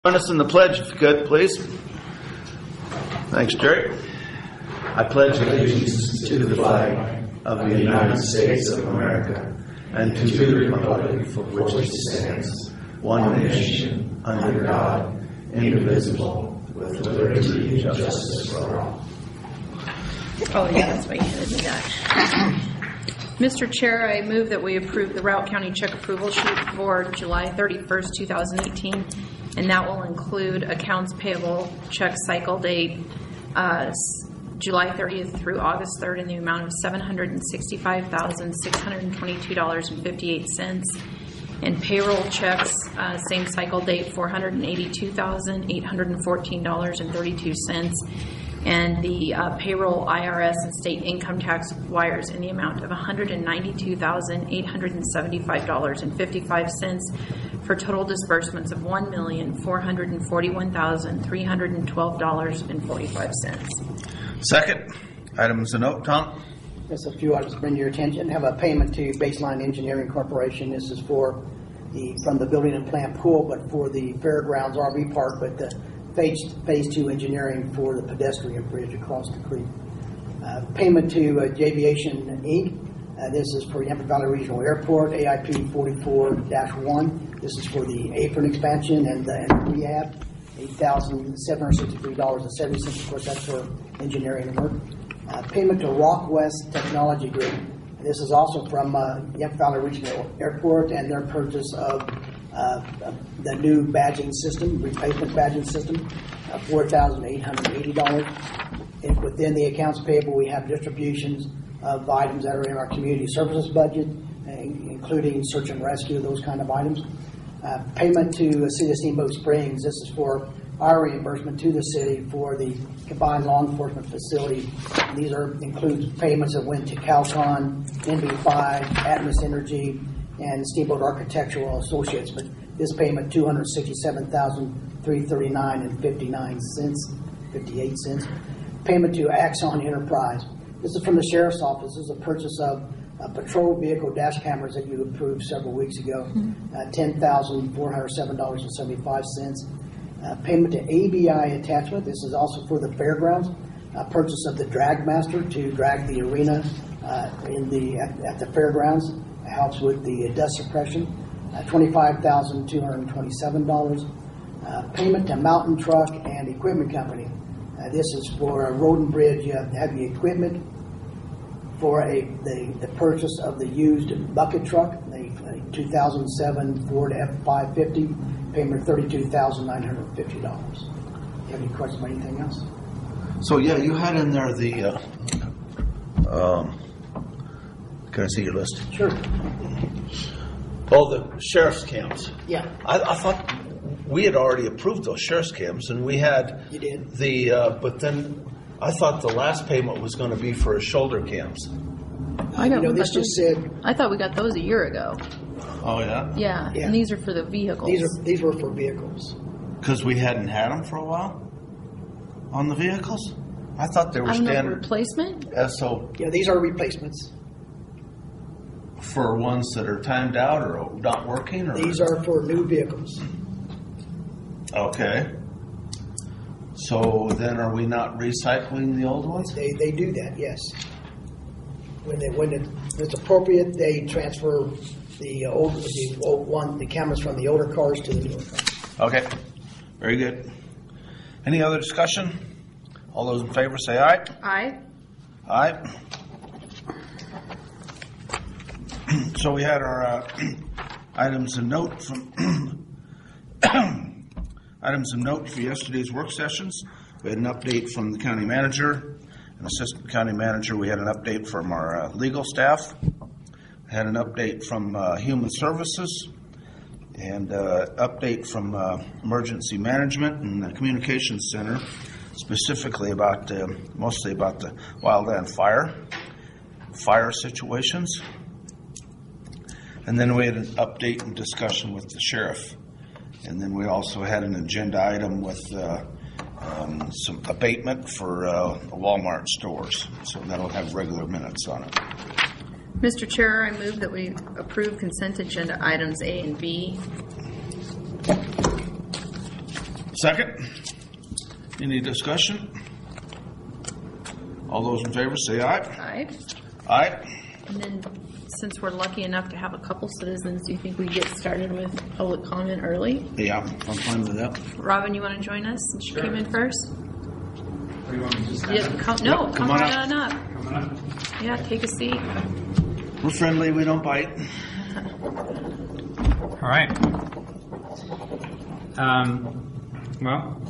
Join us in the pledge, if you could, please. Thanks, Jerry. I pledge allegiance to the flag of the United States of America and to the republic for which it stands, one nation, under God, indivisible, with liberty and justice for all. Oh, yeah, that's why you handed me that. Mr. Chair, I move that we approve the Routt County check approval sheet for July 31st, 2018, and that will include accounts payable check cycle date July 30th through August 3rd in the amount of $765,622.58, and payroll checks, same cycle date, $482,814.32, and the payroll IRS and state income tax wires in the amount of $192,875.55 for total disbursements of $1,441,312.45. Second, items of note, Tom? Just a few items to bring to your attention. Have a payment to Baseline Engineering Corporation. This is for from the building and plant pool, but for the Fairgrounds RV Park, but the Phase 2 engineering for the pedestrian bridge across the creek. Payment to Javiation Inc. This is for Yampa Valley Regional Airport, AIP 44-1. This is for the apron expansion and the rehab, $8,763.70. Of course, that's for engineering work. Payment to Rockwest Technology Group. This is also from Yampa Valley Regional Airport and their purchase of the new badging system, replacement badging system, $4,880. And within the accounts payable, we have distributions of items that are in our community services budget, including search and rescue, those kind of items. Payment to City of Steamboat Springs. This is for our reimbursement to the city for the combined law enforcement facility. And these include payments that went to Calcon, NV5, Atmos Energy, and Steamboat Architectural Associates. But this payment, $267,339.58. Payment to Axon Enterprise. This is from the Sheriff's Office. This is a purchase of patrol vehicle dash cameras that you approved several weeks ago, $10,407.75. Payment to ABI Attachment. This is also for the Fairgrounds. Purchase of the Drag Master to drag the arena at the Fairgrounds. It helps with the dust suppression. $25,227. Payment to Mountain Truck and Equipment Company. This is for a road and bridge heavy equipment for the purchase of the used bucket truck, the 2007 Ford F550, payment of $32,950. Do you have any questions about anything else? So, yeah, you had in there the, can I see your list? Sure. Oh, the sheriff's cams. Yeah. I thought we had already approved those sheriff's cams, and we had You did. but then I thought the last payment was going to be for shoulder cams. This just said. I thought we got those a year ago. Oh, yeah? Yeah, and these are for the vehicles. These were for vehicles. Because we hadn't had them for a while on the vehicles? I thought they were standard replacement? SO. Yeah, these are replacements. For ones that are timed out or not working? Or These are for new vehicles. Okay. So then are we not recycling the old ones? They do that, yes. When it's appropriate, they transfer the cameras from the older cars to the newer cars. Okay. Very good. Any other discussion? All those in favor say aye. Aye. Aye. So we had our items of note from for yesterday's work sessions. We had an update from the county manager and assistant county manager. We had an update from our legal staff. We had an update from human services and update from emergency management and the communications center, specifically mostly about the wildland fire situations. And then we had an update and discussion with the sheriff. And then we also had an agenda item with some abatement for Walmart stores. So that'll have regular minutes on it. Mr. Chair, I move that we approve consent agenda items A and B. Second? Any discussion? All those in favor say aye. Aye. Aye. And then, since we're lucky enough to have a couple citizens, do you think we get started with public comment early? Yeah, I'm fine with that. Robin, you want to join us since you came in first? Or you want me to just Yeah, come Come on right up. on up. Coming up? Yeah, take a seat. We're friendly, we don't bite. All right. Well,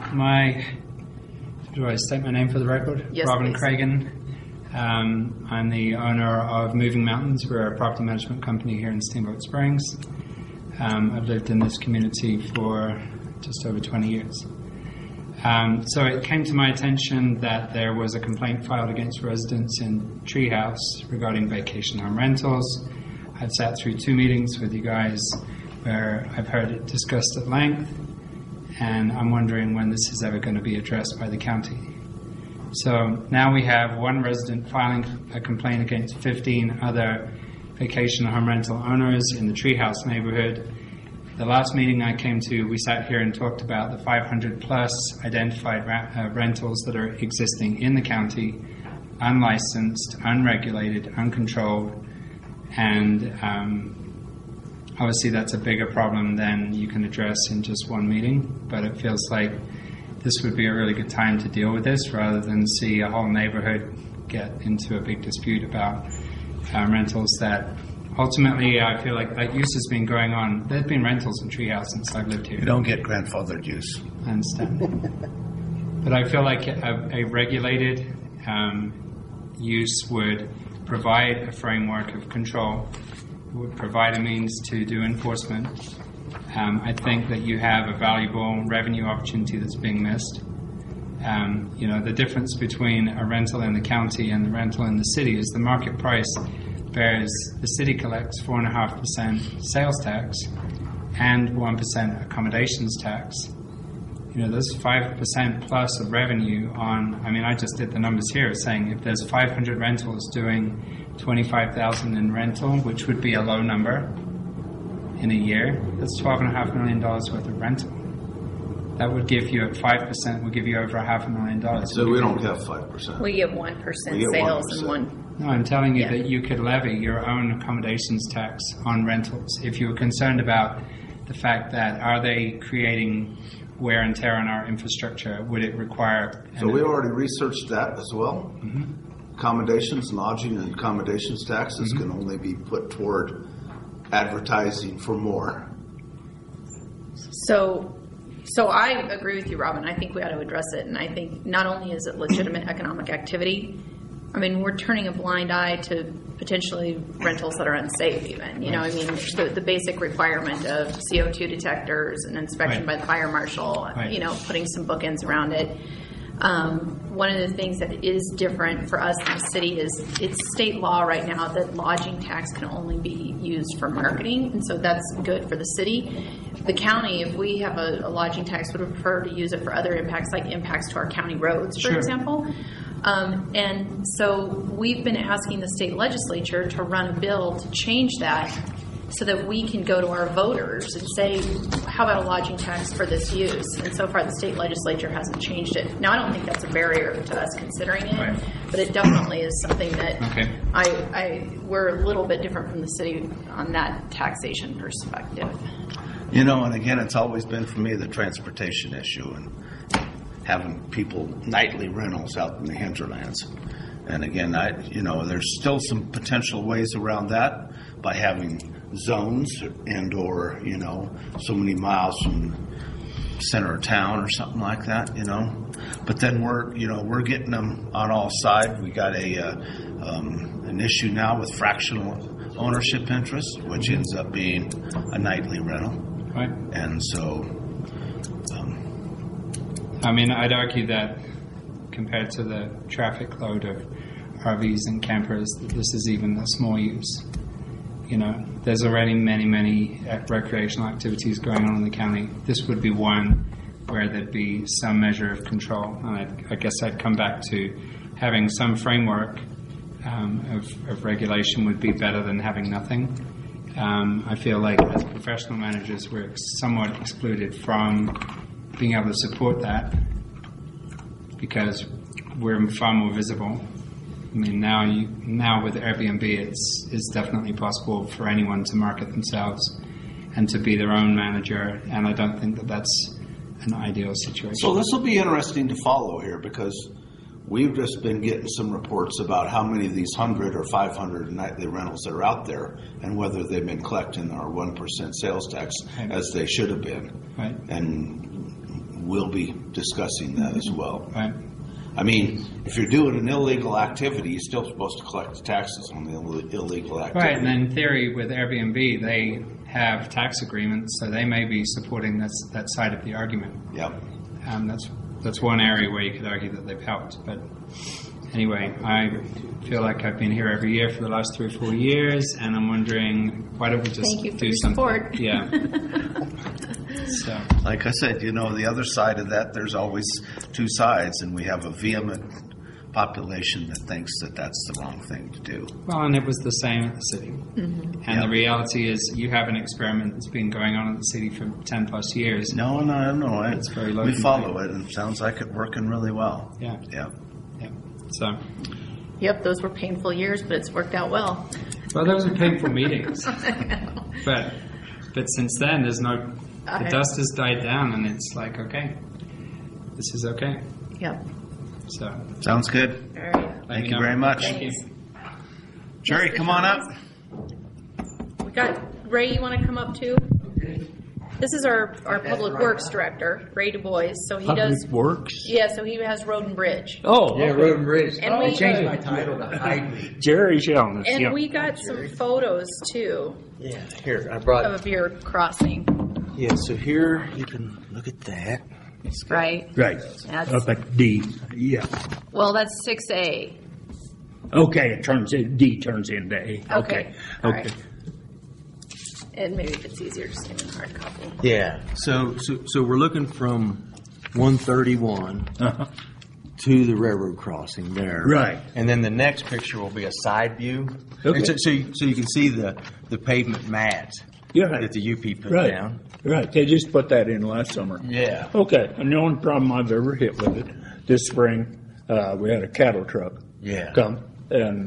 do I state my name for the record? Yes, Robin please. Cragen. I'm the owner of Moving Mountains. We're a property management company here in Steamboat Springs. I've lived in this community for just over 20 years. So it came to my attention that there was a complaint filed against residents in Treehouse regarding vacation home rentals. I've sat through 2 meetings with you guys where I've heard it discussed at length, and I'm wondering when this is ever going to be addressed by the county. So now we have one resident filing a complaint against 15 other vacation home rental owners in the Treehouse neighborhood. The last meeting I came to, we sat here and talked about the 500 plus identified rentals that are existing in the county, unlicensed, unregulated, uncontrolled, and obviously that's a bigger problem than you can address in just one meeting, but it feels like this would be a really good time to deal with this rather than see a whole neighborhood get into a big dispute about rentals that ultimately I feel like that use has been going on. There's been rentals in Treehouse since I've lived here. You don't get grandfathered use. I understand. But I feel like a regulated use would provide a framework of control, would provide a means to do enforcement. I think that you have a valuable revenue opportunity that's being missed. The difference between a rental in the county and the rental in the city is the market price bears, the city collects 4.5% sales tax and 1% accommodations tax. There's 5% plus of revenue on, I just did the numbers here saying if there's 500 rentals doing $25,000 in rental, which would be a low number in a year, that's $12.5 million worth of rental. That would give you at 5% would give you over $500,000. So we don't have 5%. We get 1% We get sales 1%. and 1. No, I'm telling you Yeah. that you could levy your own accommodations tax on rentals if you were concerned about the fact that are they creating wear and tear on our infrastructure? Would it require? So we already researched that as well. Accommodations, lodging, and accommodations taxes can only be put toward advertising for more. So I agree with you, Robin. I think we ought to address it, and I think not only is it legitimate economic activity, we're turning a blind eye to potentially rentals that are unsafe even. The basic requirement of CO2 detectors and inspection by the fire marshal, putting some bookends around it. One of the things that is different for us in the city is it's state law right now that lodging tax can only be used for marketing, and so that's good for the city. The county, if we have a lodging tax, would prefer to use it for other impacts, like impacts to our county roads, for example. And so we've been asking the state legislature to run a bill to change that so that we can go to our voters and say, how about a lodging tax for this use? And so far the state legislature hasn't changed it. Now, I don't think that's a barrier to us considering it, but it definitely is something that we're a little bit different from the city on that taxation perspective. And again, it's always been for me the transportation issue and having people nightly rentals out in the hinterlands. And again, there's still some potential ways around that by having zones and or so many miles from center of town or something like that. But then we're getting them on all sides. We got an issue now with fractional ownership interest, which ends up being a nightly rental. Right. And so I'd argue that compared to the traffic load of RVs and campers, that this is even a small use. There's already many recreational activities going on in the county. This would be one where there'd be some measure of control. And I guess I'd come back to having some framework of regulation would be better than having nothing. I feel like as professional managers, we're somewhat excluded from being able to support that because we're far more visible. I mean, now with Airbnb, it's definitely possible for anyone to market themselves and to be their own manager, and I don't think that that's an ideal situation. So this will be interesting to follow here because we've just been getting some reports about how many of these 100 or 500 nightly rentals that are out there and whether they've been collecting our 1% sales tax as they should have been. Right. And we'll be discussing that as well. Right. I mean, if you're doing an illegal activity, you're still supposed to collect the taxes on the illegal activity. Right, and in theory, with Airbnb, they have tax agreements, so they may be supporting that side of the argument. Yep. That's one area where you could argue that they've helped. But anyway, I feel like I've been here every year for the last 3 or 4 years, and I'm wondering, why don't we just Thank you for do your something? support. Yeah. So. Like I said, the other side of that, there's always two sides, and we have a vehement population that thinks that that's the wrong thing to do. Well, and it was the same at the city. Mm-hmm. And the reality is you have an experiment that's been going on at the city for 10 plus years. No. It's very low. We follow it, and it sounds like it's working really well. Yeah. Yeah. So. Yep, those were painful years, but it's worked out well. Well, those are painful meetings. But since then, there's no... The dust has died down, and it's like, okay, this is okay. Yep. So sounds good. All right. Thank you very much. Thank you. Jerry, come on up. We got Ray. You want to come up too? This is our Public Works Director, Ray Du Bois. So he does Works. Yeah, so he has Road and Bridge. Oh, Yeah, Road and Bridge. And I we- changed my title to Hyde. Jerry's on us. And yeah. we got some photos too Yeah, here, I brought, of your crossing, yeah, so here, you can look at that. right? Right. That's- Up at D. Yeah. Well, that's 6A. Okay, it turns in D turns into A. Okay. All Okay. right. And maybe if it's easier, just give me a hard copy. Yeah, so we're looking from 131 Uh-huh. to the railroad crossing there. Right. And then the next picture will be a side view. Okay. And so you can see the pavement mats Yeah. that the UP put Right. down. Right. They just put that in last summer. Yeah. Okay. And the only problem I've ever hit with it this spring, we had a cattle truck Yeah. come and,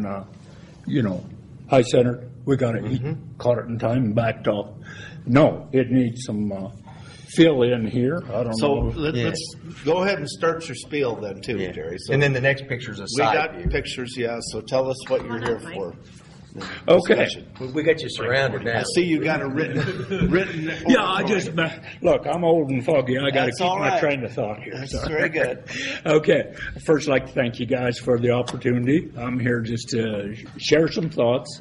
high centered. We got it. He caught it in time and backed off. No, it needs some fill in here. I don't So know. let's go ahead and start your spiel then too, Yeah. Jerry. So And then the next picture is a we side got view. pictures, yeah. So tell us what you're on here up, Mike. for. Okay. We got you surrounded now. I see you got a written. Yeah, I just look. I'm old and foggy. I got to That's keep all my right. train of thought here. That's so. very good. Okay, first, I'd like to thank you guys for the opportunity. I'm here just to share some thoughts.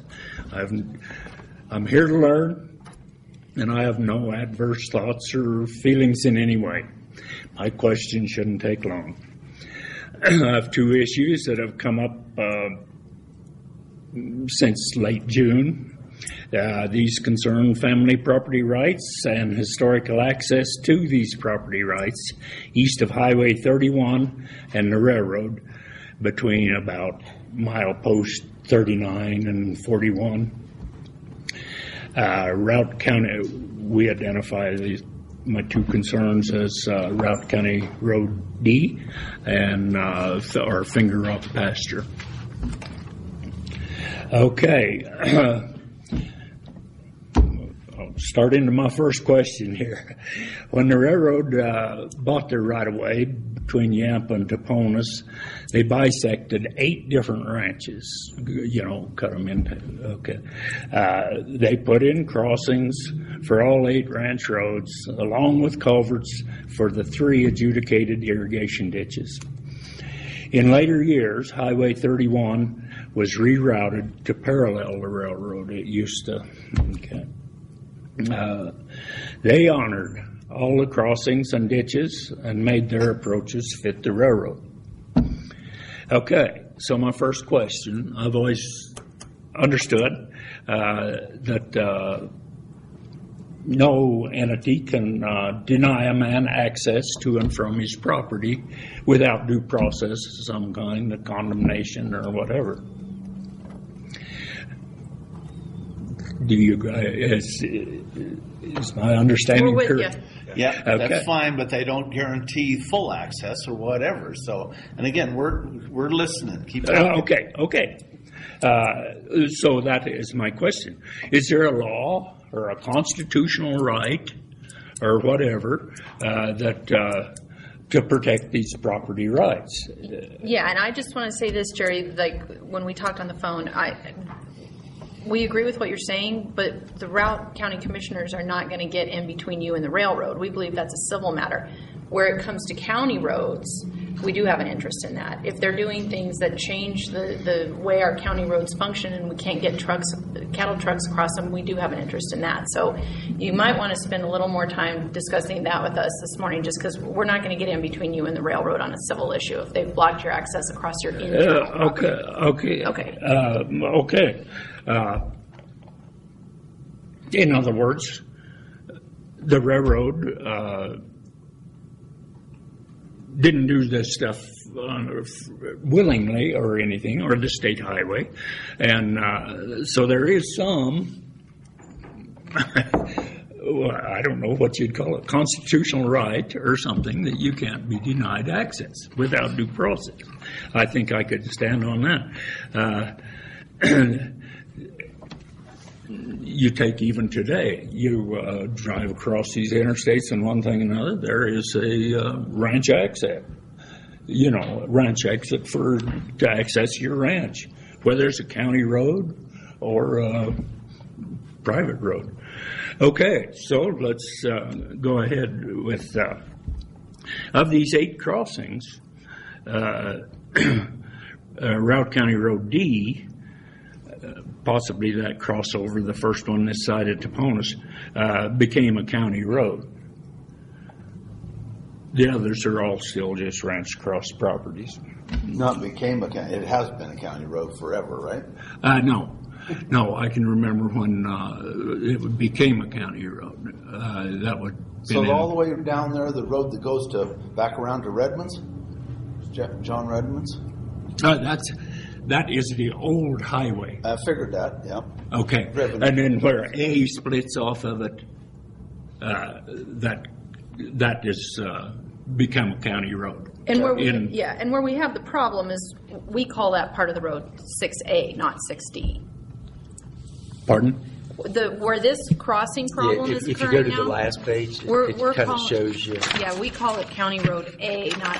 I'm here to learn, and I have no adverse thoughts or feelings in any way. My question shouldn't take long. I have 2 issues that have come up since late June. These concern family property rights and historical access to these property rights east of Highway 31 and the railroad between about milepost 39 and 41. Routt County, we identify my 2 concerns as Routt County Road D and our Finger Rock pasture. Okay. I'll start into my first question here. When the railroad bought their right-of-way between Yampa and Toponas, they bisected 8 different ranches, cut them into, okay. They put in crossings for all 8 ranch roads, along with culverts for the 3 adjudicated irrigation ditches. In later years, Highway 31 was rerouted to parallel the railroad. It used to. Okay. They honored all the crossings and ditches and made their approaches fit the railroad. Okay, so my first question, I've always understood that no entity can deny a man access to and from his property without due process of some kind, of condemnation or whatever. Do you guys, is my understanding We're with correct? you. Yeah, Okay. that's fine, but they don't guarantee full access or whatever. So, and again, we're listening. Keep talking. Okay. So that is my question. Is there a law or a constitutional right or whatever that to protect these property rights? Yeah, and I just want to say this, Jerry, like when we talked on the phone, we agree with what you're saying, but the Routt County Commissioners are not going to get in between you and the railroad. We believe that's a civil matter. Where it comes to county roads, we do have an interest in that. If they're doing things that change the way our county roads function and we can't get cattle trucks across them, we do have an interest in that. So you might want to spend a little more time discussing that with us this morning, just because we're not going to get in between you and the railroad on a civil issue if they've blocked your access across your internal property. Okay. Okay. In other words, the railroad didn't do this stuff willingly or anything, or the state highway, and so there is some. I don't know what you'd call it, constitutional right or something that you can't be denied access without due process. I think I could stand on that. You take even today, you drive across these interstates and one thing and another, there is a ranch exit. Ranch exit to access your ranch, whether it's a county road or a private road. Okay, so let's go ahead with, of these 8 crossings, Routt County Road D, possibly that crossover, the first one this side of Toponas, became a county road. The others are all still just ranch cross properties. Not became a county. It has been a county road forever, right? No, I can remember when it became a county road. That would. So all the way down there, the road that goes back around to Redmond's, John Redmond's. That is the old highway. I figured that. Yeah. Okay, Redmond. and then where A splits off of it, that is become a county road. And where we have the problem is we call that part of the road 6A, not 6D. Pardon? Where this crossing problem is if you occurring go to now, the last page, we're it kind of calling- shows you. Yeah, we call it County Road A, not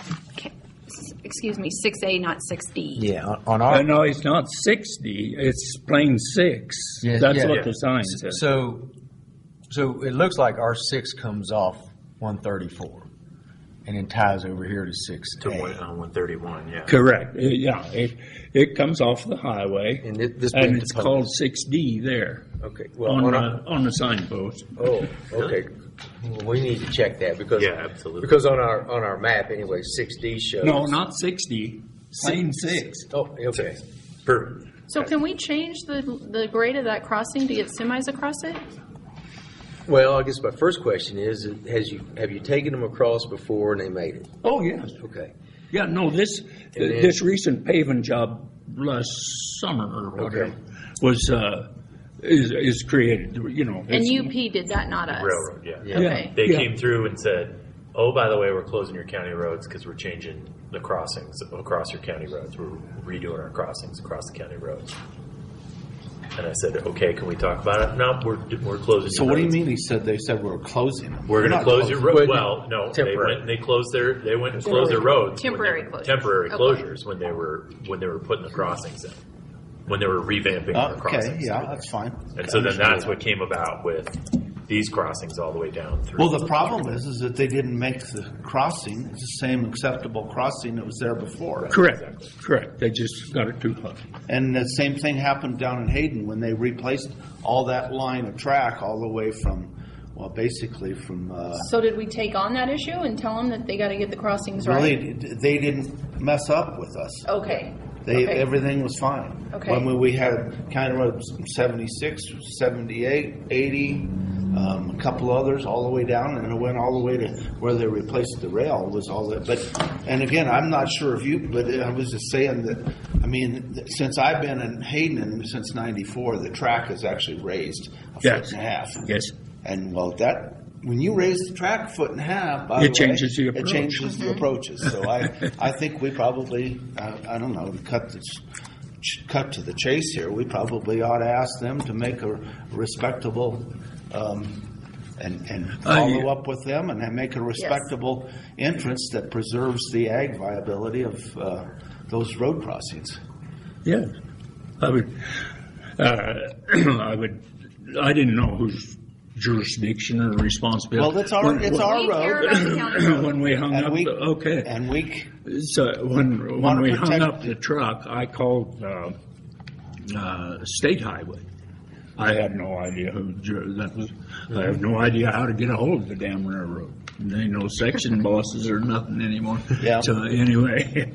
6A, not 6D. Yeah, on our. No, it's not 60. It's plain 6. Yeah, That's yeah. what the sign says. So it looks like our 6 comes off 134 and then ties over here to 6 To 131, yeah. Correct. It comes off the highway, And this and brings it's the called 6D there Okay. Well, on the signpost. oh, okay. Well, we need to check that because Yeah, absolutely. Because on our map anyway, 6D shows. No, not 60. Plain 6. Oh, okay. Perfect. So can we change the grade of that crossing to get semis across it? Well, I guess my first question is: have you taken them across before and they made it? Oh yes. Okay. Yeah. No. This recent paving job last summer or whatever was is created. And UP did that, not us. Railroad, yeah. Yeah. Okay. They Yeah. came through and said, oh, by the way, we're closing your county roads because we're changing the crossings across your county roads. We're redoing our crossings across the county roads. And I said, okay, can we talk about it? No, we're closing So your what do you roads. mean? He said they said we were closing them. We're going to not close your closing. road. Well, no, they Temporary. went and they closed they went and closed their roads. Temporary when they- closures. Temporary Okay. closures when they were putting the crossings in, when they were revamping their Okay, crossings. yeah, that's fine. And so then that's what came about with these crossings all the way down through. Well, the problem is that they didn't make the crossing the same acceptable crossing that was there before. Correct. They just got it too high. And the same thing happened down in Hayden when they replaced all that line of track all the way from, well, basically from. So did we take on that issue and tell them that they got to get the crossings right? Really, they didn't mess up with us. Okay. Okay. Everything was fine. Okay. When we had kind of 76, 78, 80, a couple others all the way down, and it went all the way to where they replaced the rail was all that. But, and again, I'm not sure if you, but I was just saying that, I mean, since I've been in Hayden and since '94, the track has actually raised a foot and a half. Yes. And well, that when you raise the track a foot and a half, by It the way, changes the It approach. changes the approaches. So I think we probably, I don't know, to cut to the chase here, we probably ought to ask them to make a respectable and follow up with them and make a respectable entrance that preserves the ag viability of those road crossings. Yeah, I would. I didn't know whose jurisdiction or responsibility. Well, it's our We care road. about the county road. When we hung And up, okay. And we So when wanna we hung protect- up the truck, I called State Highway. I had no idea who that was. I have no idea how to get a hold of the damn railroad. There ain't no section bosses or nothing anymore. Yeah. So anyway,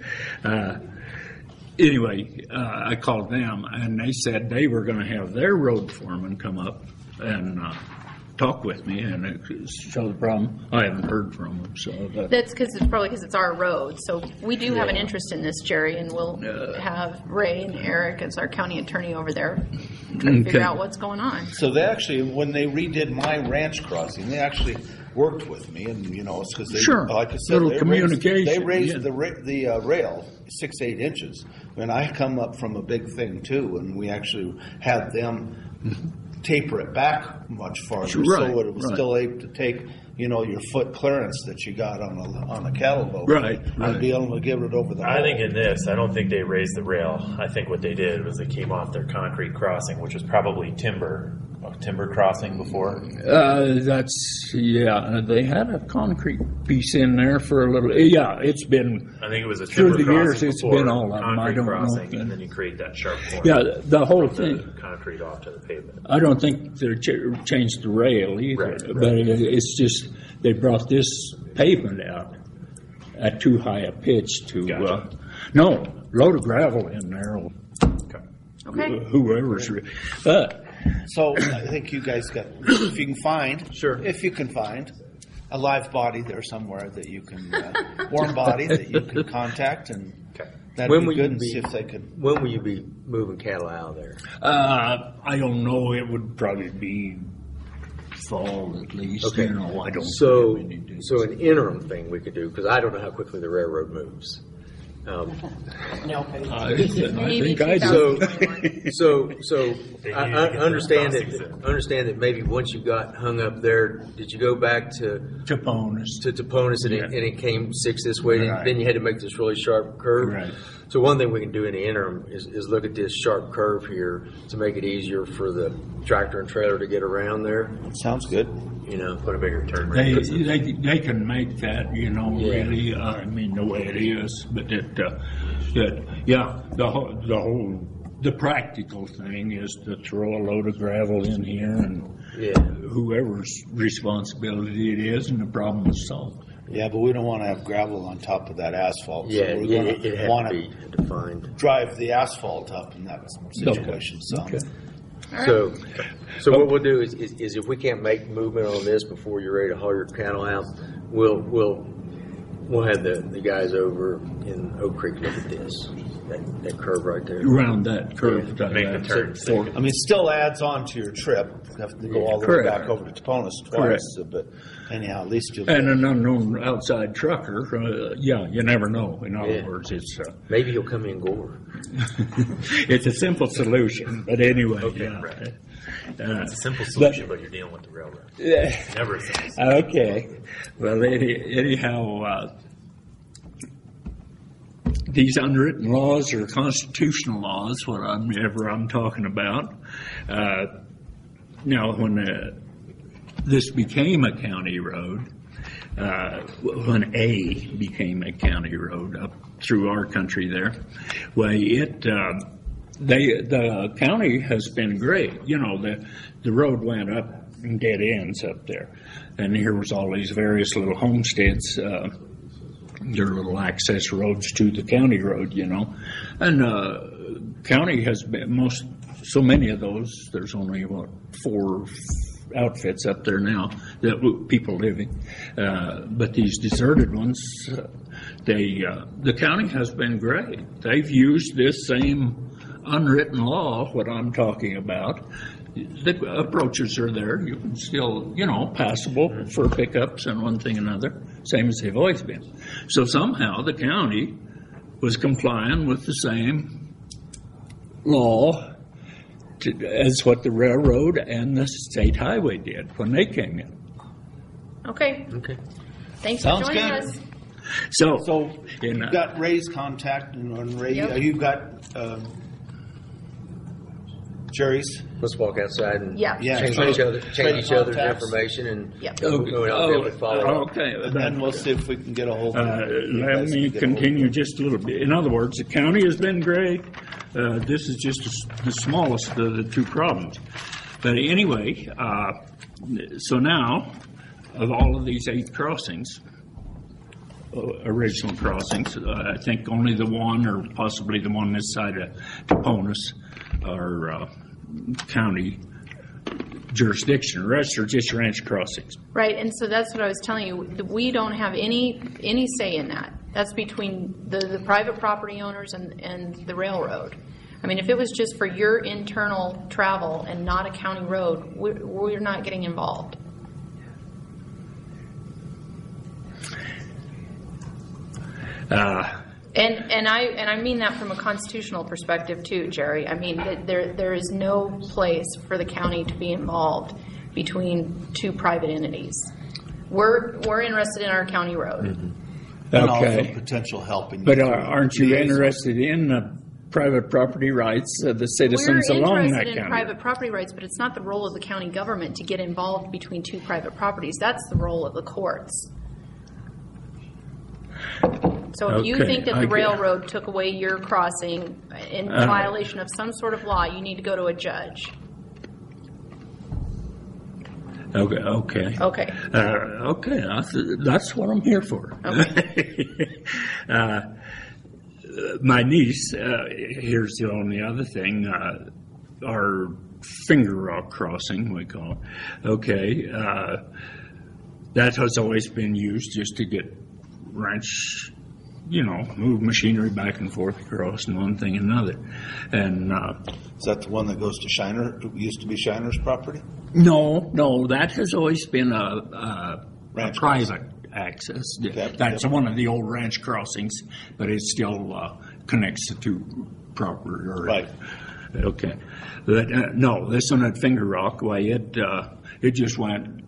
I called them and they said they were going to have their road foreman come up and talk with me and show the problem. I haven't heard from them, so That's probably because it's our road. So we do have an interest in this, Jerry, and we'll have Ray and Eric as our county attorney over there trying to figure out what's going on. So they actually, when they redid my ranch crossing, they actually worked with me, and it's because they, Sure. like I said, Little they communication, raised yeah. the rail 6-8 inches, and I come up from a big thing too, and we actually had them taper it back much farther, Right, so it was right. still able to take your foot clearance that you got on a cattle boat. Right, I'd right. be able to give it over the. I hole. think in this, I don't think they raised the rail. I think what they did was they came off their concrete crossing, which was probably a timber crossing before. They had a concrete piece in there for a little. Yeah, it's been. I think it was a Through timber the years, crossing it's before, been all of them. I concrete don't know. crossing, and then you create that sharp corner. Yeah, the whole from thing. the concrete off to the pavement. I don't think they changed the rail either, Right, right. but it's just they brought this pavement out at too high a pitch to. Gotcha. No, load of gravel in there. Okay. Whoever's, but So I think you guys got, if you can find, Sure. if you can find a live body there somewhere that you can, warm body that you can contact, and that'd When be will good, you and be- see if they could. When will you be moving cattle out of there? I don't know. It would probably be fall at least. Okay. I don't. So, have any dates. so an interim thing we could do, because I don't know how quickly the railroad moves. I Maybe think I do. 2021. So They I need to get those understand crossings that. in. Understand that maybe once you got hung up there, did you go back to Chaponas. Toponis and, Yeah. and it came 6 this way, Right. and then you had to make this really sharp curve. Right. So one thing we can do in the interim is look at this sharp curve here to make it easier for the tractor and trailer to get around there. Sounds good. Put a bigger turn They, radius. they can make that, Yeah. really. I mean, the way it is, but the practical thing is to throw a load of gravel in here, and Yeah. whoever's responsibility it is, and the problem is solved. Yeah, but we don't want to have gravel on top of that asphalt. Yeah, so we're yeah, going it had want to be defined. drive the asphalt up in that situation. So. Okay. So what we'll do is if we can't make movement on this before you're ready to haul your cattle out, we'll have the guys over in Oak Creek look at this, that curve right there. Around that curve, Make the turn safe. I mean, it still adds on to your trip. You have to go all the Correct. way back over to Toponis twice. Correct. But anyhow, at least you'll. and an unknown outside trucker. You never know. In other Yeah. words, it's Maybe he'll come in Gore. it's a simple solution. But anyway, Okay, yeah. right. It's a simple solution, but you're dealing with the railroad. Never a simple solution. Okay. Well, anyhow, these unwritten laws or constitutional laws, whatever I'm talking about. Now, when this became a county road, when A became a county road up through our country there, well, the county has been great. The road went up in dead ends up there, and here was all these various little homesteads. Their little access roads to the county road, and county has been so many of those. There's only 4 outfits up there now that people living, but these deserted ones, the county has been great. They've used this same unwritten law, what I'm talking about, the approaches are there. You can still, passable for pickups and one thing and another, same as they've always been. So somehow the county was complying with the same law as what the railroad and the state highway did when they came in. Okay. Okay. Thanks Sounds for joining good. us. So in, you've got Ray's contact, and Ray, Yep. you've got Jerry's. Let's walk outside and Yeah. change Trade- each trade other's contacts. information, and Yep. we'll be able to follow up. okay. And then we'll see if we can get a hold of you Let guys me can get a hold of continue them. just a little bit. In other words, the county has been great. This is just the smallest of the two problems. But anyway, so now, of all of these 8 crossings, original crossings, I think only the one or possibly the one this side of Toponis are county jurisdiction. The rest are just ranch crossings. Right, and so that's what I was telling you. We don't have any say in that. That's between the private property owners and the railroad. I mean, if it was just for your internal travel and not a county road, we're not getting involved. And I mean that from a constitutional perspective too, Jerry. I mean that there is no place for the county to be involved between 2 private entities. We're interested in our county road. Mm-hmm. And also Okay. potential help. But aren't you interested in private property rights of the citizens We're along that interested in county? private property rights, but it's not the role of the county government to get involved between 2 private properties. That's the role of the courts. So if you Okay, think that I the get- railroad took away your crossing in violation of some sort of law, you need to go to a judge. Okay. Okay. Okay, that's what I'm here for. Okay. My niece, here's the only other thing, our Finger Rock crossing, we call it. Okay, that has always been used just to get ranch, move machinery back and forth across and one thing and another. And Is that the one that goes to Shiner? It used to be Shiner's property? no, that has always been a Ranch private access. Yep, That's yep. one of the old ranch crossings, but it still connects the 2 property. Right. Okay. But, no, this one at Finger Rock, way it just went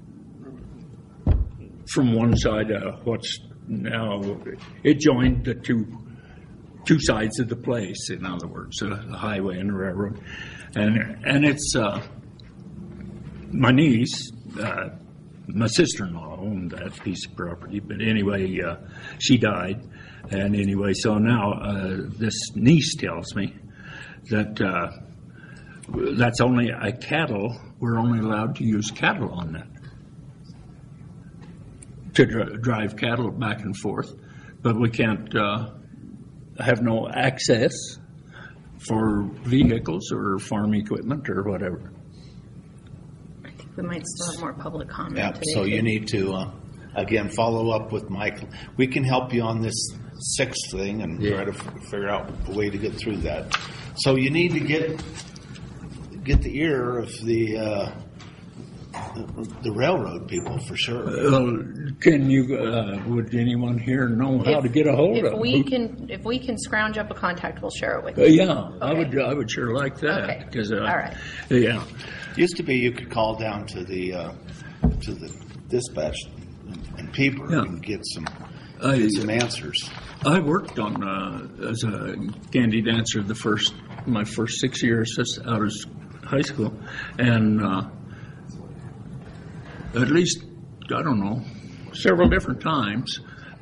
from one side of what's now, it joined the two sides of the place, in other words, the highway and the railroad. And it's, my niece, my sister-in-law owned that piece of property, but anyway, she died. And anyway, so now this niece tells me that that's only a cattle, we're only allowed to use cattle on that, to drive cattle back and forth, but we can't have no access for vehicles or farm equipment or whatever. I think we might still have more public comment Yeah, today. so you too. need to, again, follow up with Mike. We can help you on this 6th thing and try to figure out a way to get through that. So you need to get the ear of the railroad people for sure. Can you, would anyone here know how to get a hold of them? If we can scrounge up a contact, we'll share it with you. Yeah, Okay. I would sure like that. Okay. 'Cause, All right. Yeah. Used to be you could call down to the dispatch in Peeber Yeah. and get some I- answers. I worked on as a candy dancer my first 6 years out of high school, and at least I don't know several different times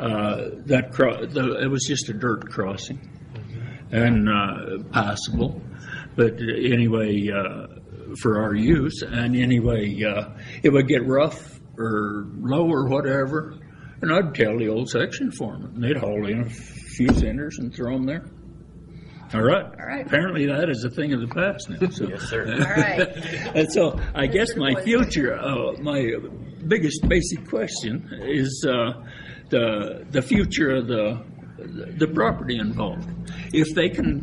it was just a dirt crossing and passable, but anyway for our use, and anyway it would get rough or low or whatever. And I'd tell the old section foreman. They'd haul in a few centers and throw them there. All right. All right. Apparently that is a thing of the past now. So. Yes, sir. All right. And so I guess my Boyce. future, my biggest basic question is the future of the property involved. If they can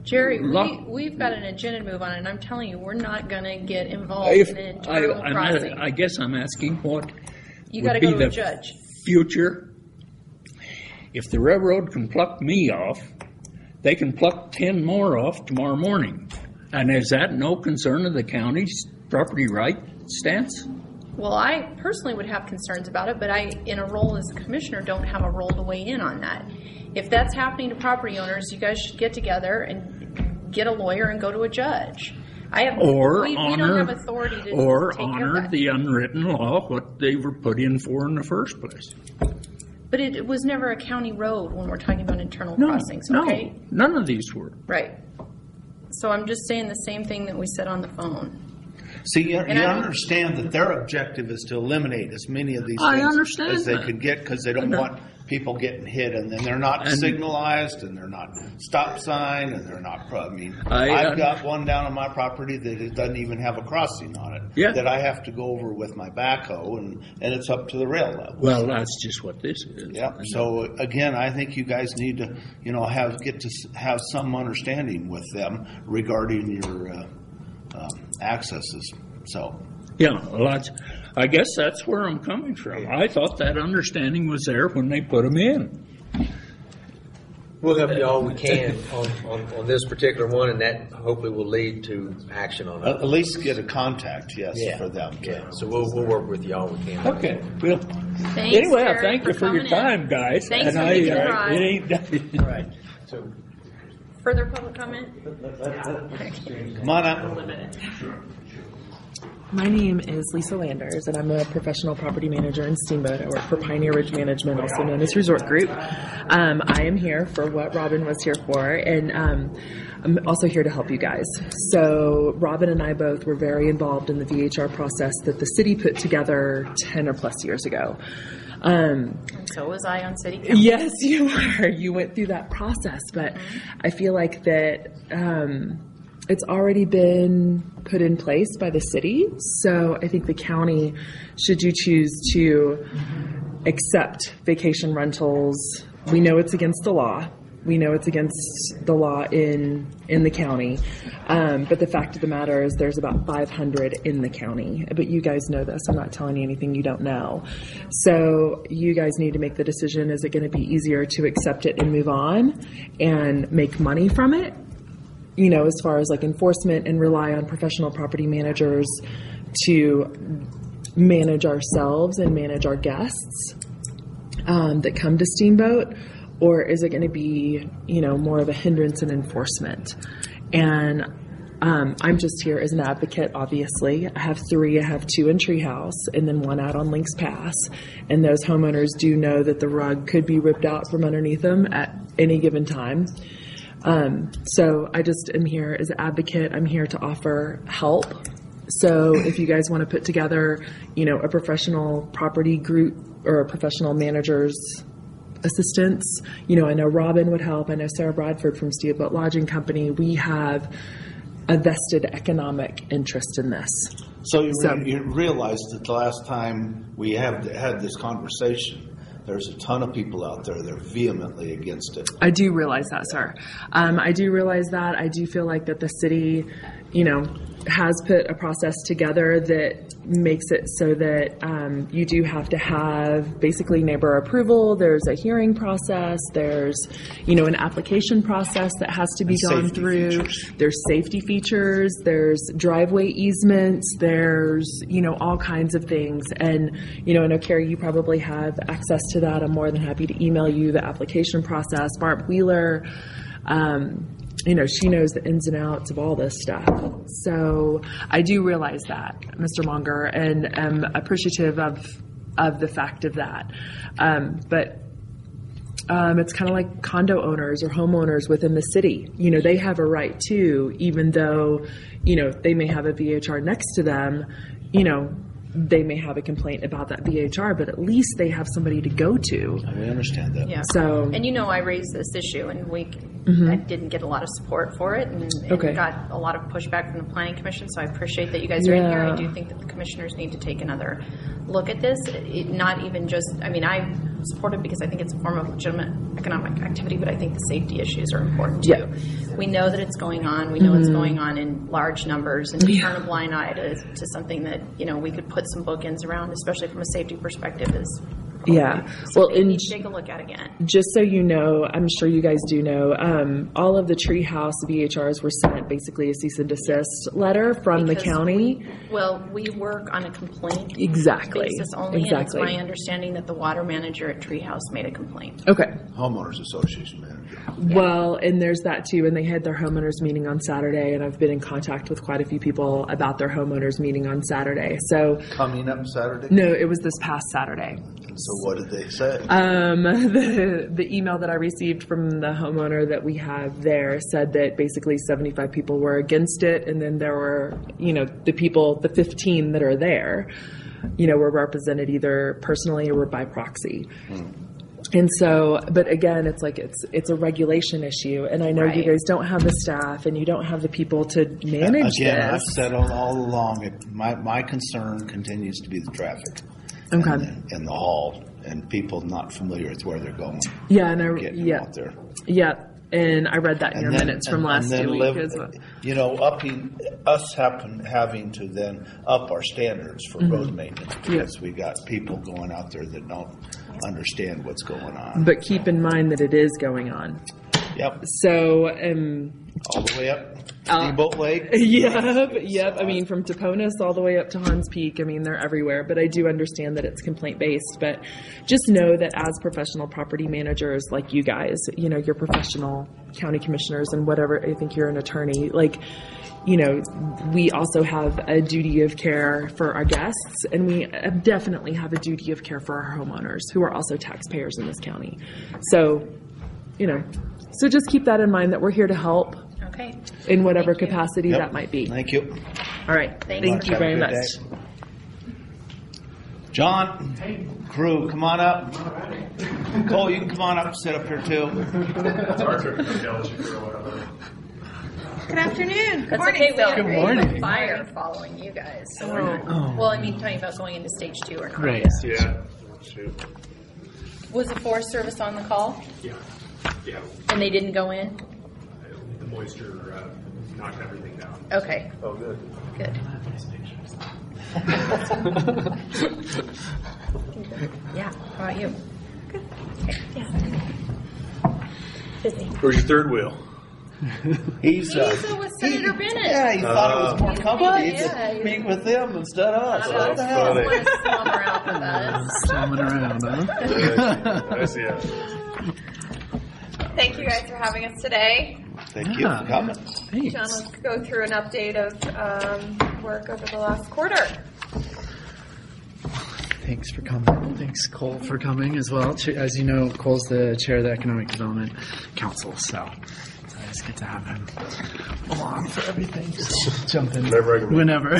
Jerry, Lo- we've got an agenda to move on, and I'm telling you, we're not going to get involved in an internal crossing. I guess I'm asking what You would got to be go to a the judge. future. If the railroad can pluck me off, they can pluck 10 more off tomorrow morning. And is that no concern of the county's property right stance? Well, I personally would have concerns about it, but I, in a role as a commissioner, don't have a role to weigh in on that. If that's happening to property owners, you guys should get together and get a lawyer and go to a judge. We don't have authority to take care of honor that. the unwritten law, what they were put in for in the first place. But it was never a county road when we're talking about internal crossings, okay? No, none of these were. Right. So I'm just saying the same thing that we said on the phone. See, you I don't- understand that their objective is to eliminate as many of these I things understand as they that. could get because they don't want people getting hit, and then they're not signalized, and they're not stop sign, and they're not. I've got one down on my property that it doesn't even have a crossing on it. That I have to go over with my backhoe, and it's up to the rail level. Well, that's just what this is. Yep. So again, I think you guys need to, have some understanding with them regarding your accesses. So. Yeah, well, I guess that's where I'm coming from. I thought that understanding was there when they put them in. We'll help you all we can on this particular one, and that hopefully will lead to action on it. At least get a contact, for them. Yeah. So we'll work with you all we can. Okay. Well, Thanks, anyway, I Jerry, thank you for your coming in. time, guys. Thanks and for making the drive. it ain't. All right. So Further public comment? Come on up. My name is Lisa Landers, and I'm a professional property manager in Steamboat. I work for Pioneer Ridge Management, also known as Resort Group. I am here for what Robin was here for, and I'm also here to help you guys. So Robin and I both were very involved in the VHR process that the city put together 10 or plus years ago. So was I on city council. Yes, you were. You went through that process, but I feel like that it's already been put in place by the city. So I think the county, should you choose to accept vacation rentals, we know it's against the law. We know it's against the law in the county. But the fact of the matter is there's about 500 in the county. But you guys know this. I'm not telling you anything you don't know. So you guys need to make the decision. Is it going to be easier to accept it and move on and make money from it? As far as like enforcement, and rely on professional property managers to manage ourselves and manage our guests that come to Steamboat? Or is it going to be, more of a hindrance in enforcement? And I'm just here as an advocate, obviously. I have 3. I have 2 in Treehouse and then 1 out on Lynx Pass. And those homeowners do know that the rug could be ripped out from underneath them at any given time. So I just am here as an advocate. I'm here to offer help. So if you guys want to put together, a professional property group or a professional manager's assistance, I know Robin would help. I know Sarah Bradford from Steamboat Lodging Company. We have a vested economic interest in this. So you realize that the last time we had this conversation, there's a ton of people out there that are vehemently against it. I do realize that, sir. I do realize that. I do feel like that the city, has put a process together that makes it so that you do have to have basically neighbor approval. There's a hearing process. There's, an application process that has to be gone through. Features. There's safety features. There's driveway easements. There's, all kinds of things. And, I know, Carrie, you probably have access to that. I'm more than happy to email you the application process. Barb Wheeler, she knows the ins and outs of all this stuff. So I do realize that, Mr. Monger, and am appreciative of the fact of that. But it's kind of like condo owners or homeowners within the city. They have a right too, even though, they may have a VHR next to them, they may have a complaint about that VHR, but at least they have somebody to go to. We understand that. Yeah. So, and I raised this issue, and I didn't get a lot of support for it, and got a lot of pushback from the Planning Commission. So I appreciate that you guys are in here. I do think that the commissioners need to take another look at this. Not even just. I support it because I think it's a form of legitimate economic activity, but I think the safety issues are important too. Yeah. We know that it's going on. We know it's going on in large numbers, and to turn a blind eye to something that, we could put some bookends around, especially from a safety perspective, is Yeah. Well, something we need to take a look at again. Just so you know, I'm sure you guys do know, all of the Treehouse VHRs were sent basically a cease and desist letter from the Because county. we work on a complaint Exactly. basis only, Exactly. and it's my understanding that the water manager at Treehouse made a complaint. Okay. Homeowners Association manager. Well, and there's that too. And they had their homeowners meeting on Saturday, and I've been in contact with quite a few people about their homeowners meeting on Saturday. So, Coming up Saturday? no, it was this past Saturday. So what did they say? The email that I received from the homeowner that we have there said that basically 75 people were against it, and then there were, the 15 that are there, were represented either personally or by proxy. And so, but again, it's like it's a regulation issue, and I know you Right. guys don't have the staff and you don't have the people to manage Again, I've this. said all along, my concern continues to be the traffic. Okay. In the hall, and people not familiar with where they're going. Yeah, and Getting out there. and I read that in your then- minutes from and last then week live- as well. Having to then up our standards for road maintenance because we got people going out there that don't understand what's going on. But keep in mind that it is going on. Yep, So, all the way up Steamboat Lake. Yep. I mean, from Toponis all the way up to Hans Peak. I mean, they're everywhere. But I do understand that it's complaint based. But just know that as professional property managers, like you guys, you're professional county commissioners and whatever. I think you're an attorney. We also have a duty of care for our guests, and we definitely have a duty of care for our homeowners, who are also taxpayers in this county. So, so just keep that in mind that we're here to help Okay. in whatever Thank you. capacity Yep. that might be. Thank you. All right. Thank Thank you. you very Have a much. good day. John, crew, come on up. Cole, you can come on up and sit up here too. Good afternoon. That's okay. We have Good a morning. fire following you guys. So we're not, well, I mean, talking about going into stage 2 or not. Right. Yeah. Shoot. Was the Forest Service on the call? Yeah. And they didn't go in? The moisture knocked everything down. Okay. Oh, good. Good. Yeah. How about you? Good. Okay. Yeah. Busy. Where's your third wheel? He's So was Senator Bennett. yeah, he thought it was more company yeah, to meet with them instead of us. Not What the us. hell? Just want to slumber out with us. Slumming around, huh? I see it. Thank you guys for having us today. Thank you for coming. John, let's go through an update of work over the last quarter. Thanks for coming. Thanks, Cole, for coming as well. As you know, Cole's the chair of the Economic Development Council, so it's always good to have him along for everything. Just jump in whenever.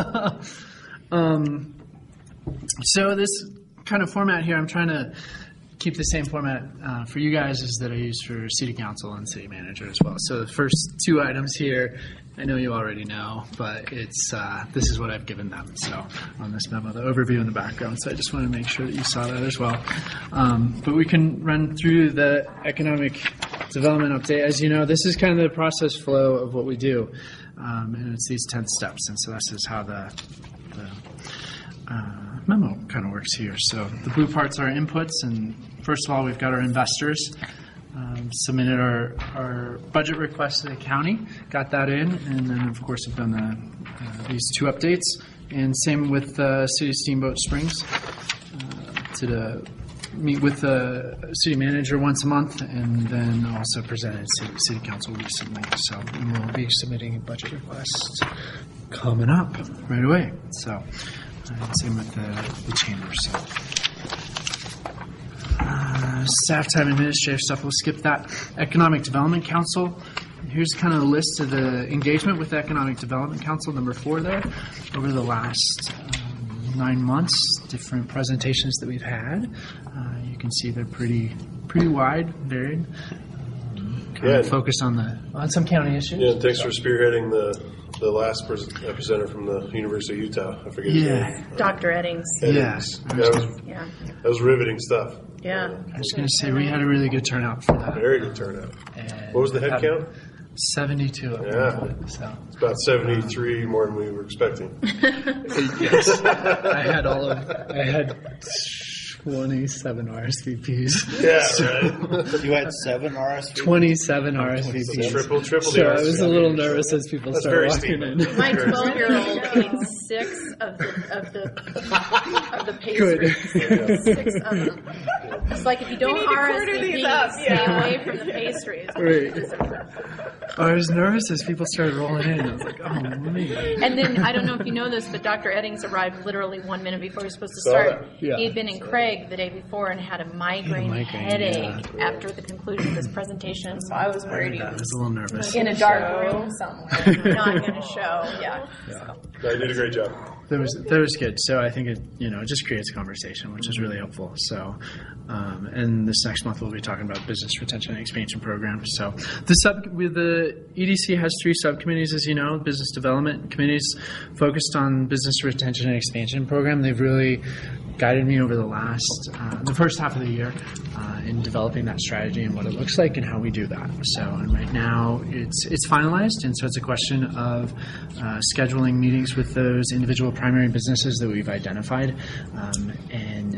So this kind of format here, I'm trying to keep the same format for you guys as that I use for city council and city manager as well. So the first two items here, I know you already know, but it's this is what I've given them. So on this memo, the overview and the background. So I just want to make sure that you saw that as well. But we can run through the economic development update. As you know, this is kind of the process flow of what we do, and it's these 10 steps. And so this is how the memo kind of works here. So the blue parts are inputs, and first of all, we've got our investors. Submitted our budget request to the county, got that in, and then of course we've done these two updates. And same with City of Steamboat Springs. To meet with the city manager once a month, and then also presented city council recently. So we'll be submitting a budget request coming up right away. So same with the chamber. So. Staff time administrative stuff, we'll skip that. Economic Development Council. Here's kind of a list of the engagement with the Economic Development Council, number 4 there, over the last 9 months, different presentations that we've had. You can see they're pretty wide, varied. Kind of focused on some county issues. Yeah, and thanks for spearheading the last presenter from the University of Utah. I forget his name. Dr. Eddings. Eddings. Yeah. That was riveting stuff. Yeah. I was going to say we had a really good turnout for that. Very good turnout. And What was the head count? 72 of Yeah. them. So It's about 73 more than we were expecting. yes, I had 27 RSVPs. Yeah, right. You had 7 RSVPs? 27 RSVPs. Triple the So I was a little RSVPs. nervous as people That's started very walking steep. in. My 12-year-old ate 6 of the pastries. 6 of them. It's like if you don't need to quarter RSVP, these up, stay yeah. away from the pastries. Right. I was nervous as people started rolling in. I was like, oh, man. And then, I don't know if you know this, but Dr. Eddings arrived literally 1 minute before he was supposed to Saw start. that. Yeah. He had been in Craig the day before and had a migraine headache after the conclusion of this presentation, so I was worried he I was was a little nervous. in a dark room somewhere, not going to show. Yeah. No, you did a great job. That was good. So I think it just creates a conversation, which is really helpful. So, and this next month we'll be talking about business retention and expansion programs. So the EDC has 3 subcommittees, as you know, business development committees focused on business retention and expansion program. They've really guided me over the first half of the year in developing that strategy and what it looks like and how we do that. So, and right now it's finalized, and so it's a question of scheduling meetings with those individual primary businesses that we've identified, and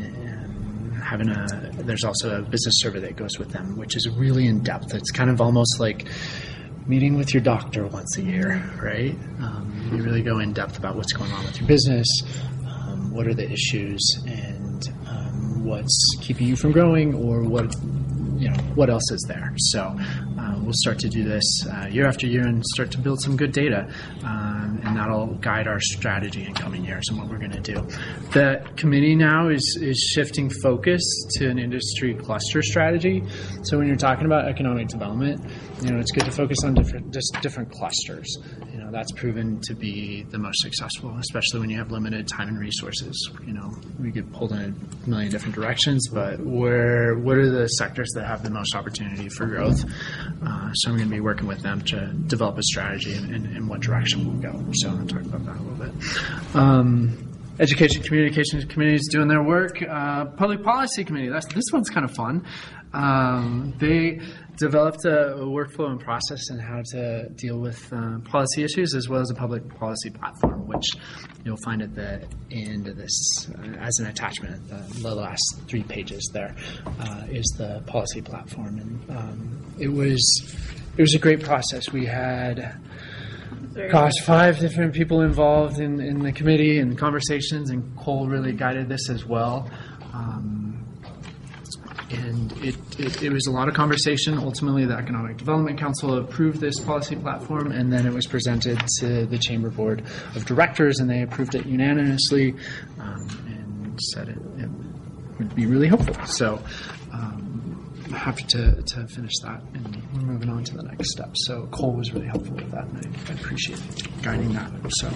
there's also a business survey that goes with them, which is really in depth. It's kind of almost like meeting with your doctor once a year, right? You really go in depth about what's going on with your business, what are the issues, and what's keeping you from growing, or what else is there. So we'll start to do this year after year and start to build some good data, and that'll guide our strategy in coming years and what we're going to do. The committee now is shifting focus to an industry cluster strategy. So when you're talking about economic development, it's good to focus on different clusters. That's proven to be the most successful, especially when you have limited time and resources. We get pulled in a million different directions, but what are the sectors that have the most opportunity for growth? So I'm going to be working with them to develop a strategy and what direction we'll go. So I'm going to talk about that a little bit. Education Communications Committee is doing their work. Public Policy Committee, this one's kind of fun. They developed a workflow and process on how to deal with policy issues, as well as a public policy platform, which you'll find at the end of this as an attachment. The last 3 pages there is the policy platform, and it was a great process. We had 5 different people involved in the committee and conversations, and Cole really guided this as well. And it was a lot of conversation. Ultimately, the Economic Development Council approved this policy platform, and then it was presented to the Chamber Board of Directors, and they approved it unanimously and said it would be really helpful. So I'm happy to finish that, and we're moving on to the next step. So Cole was really helpful with that, and I appreciate guiding that. So,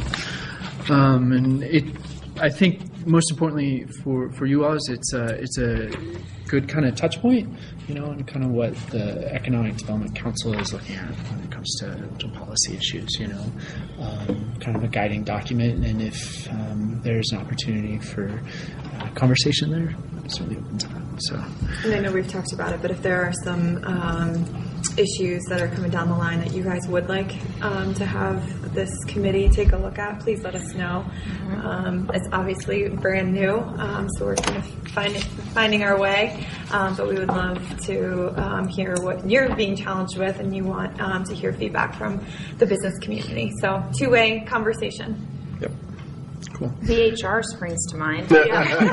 I think most importantly for you all is it's a good kind of touch point, and kind of what the Economic Development Council is looking at when it comes to policy issues, kind of a guiding document. And if there's an opportunity for conversation there, I'm certainly open to that. So, And I know we've talked about it, but if there are some issues that are coming down the line that you guys would like to have this committee take a look at, please let us know. It's obviously brand new, so we're kind of finding our way, but we would love to hear what you're being challenged with, and you want to hear feedback from the business community. So 2-way conversation. yep, cool. VHR springs to mind. So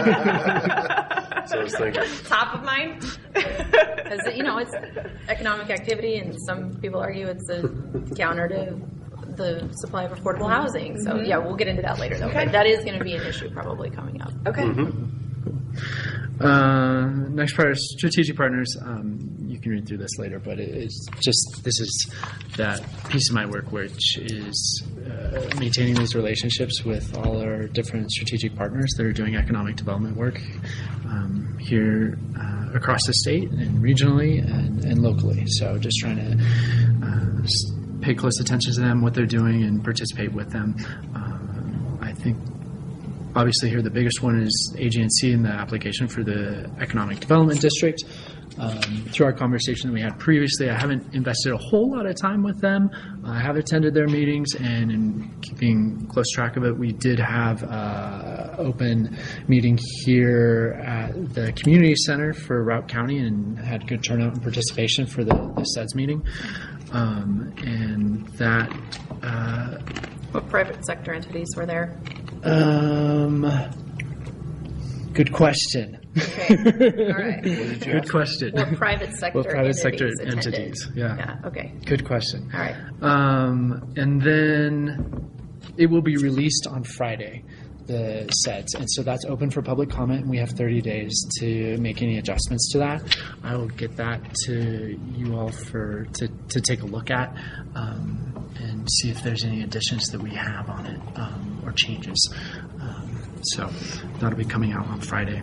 I was thinking. Top of mind. Because, it's economic activity, and some people argue it's a counter to the supply of affordable housing. So, yeah, we'll get into that later, though. Okay. But that is going to be an issue probably coming up. Okay. Next part is strategic partners. You can read through this later, but it's just, this is that piece of my work, which is maintaining these relationships with all our different strategic partners that are doing economic development work here across the state and regionally and locally. So just trying to pay close attention to them, what they're doing, and participate with them. I think Obviously, here the biggest one is AG&C in the application for the Economic Development District. Through our conversation that we had previously, I haven't invested a whole lot of time with them. I have attended their meetings, and in keeping close track of it, we did have an open meeting here at the community center for Routt County and had good turnout and participation for the SEDS meeting. And that... What private sector entities were there? Good question. Okay. All right. Good question. What private sector attended? entities? Yeah. Okay. Good question. All right. And then it will be released on Friday, the SEDS. And so that's open for public comment, and we have 30 days to make any adjustments to that. I will get that to you all to take a look at and see if there's any additions that we have on it or changes. So that'll be coming out on Friday.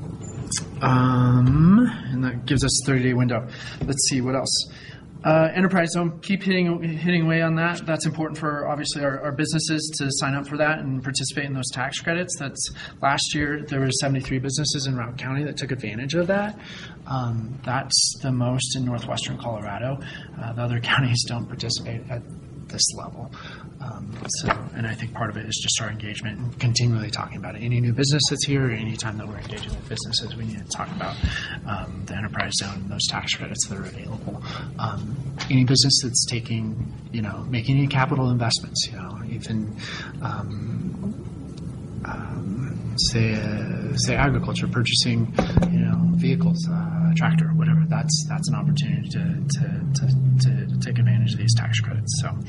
And that gives us a 30-day window. Let's see, what else? Enterprise zone, keep hitting away on that. That's important for, obviously, our businesses to sign up for that and participate in those tax credits. That's last year, there were 73 businesses in Routt County that took advantage of that. That's the most in northwestern Colorado. The other counties don't participate at this level. And I think part of it is just our engagement and continually talking about it. Any new business that's here, or any time that we're engaging with businesses, we need to talk about the enterprise zone and those tax credits that are available. Any business that's making any capital investments, even say agriculture, purchasing, vehicles, a tractor, whatever. That's an opportunity to take advantage of these tax credits. So,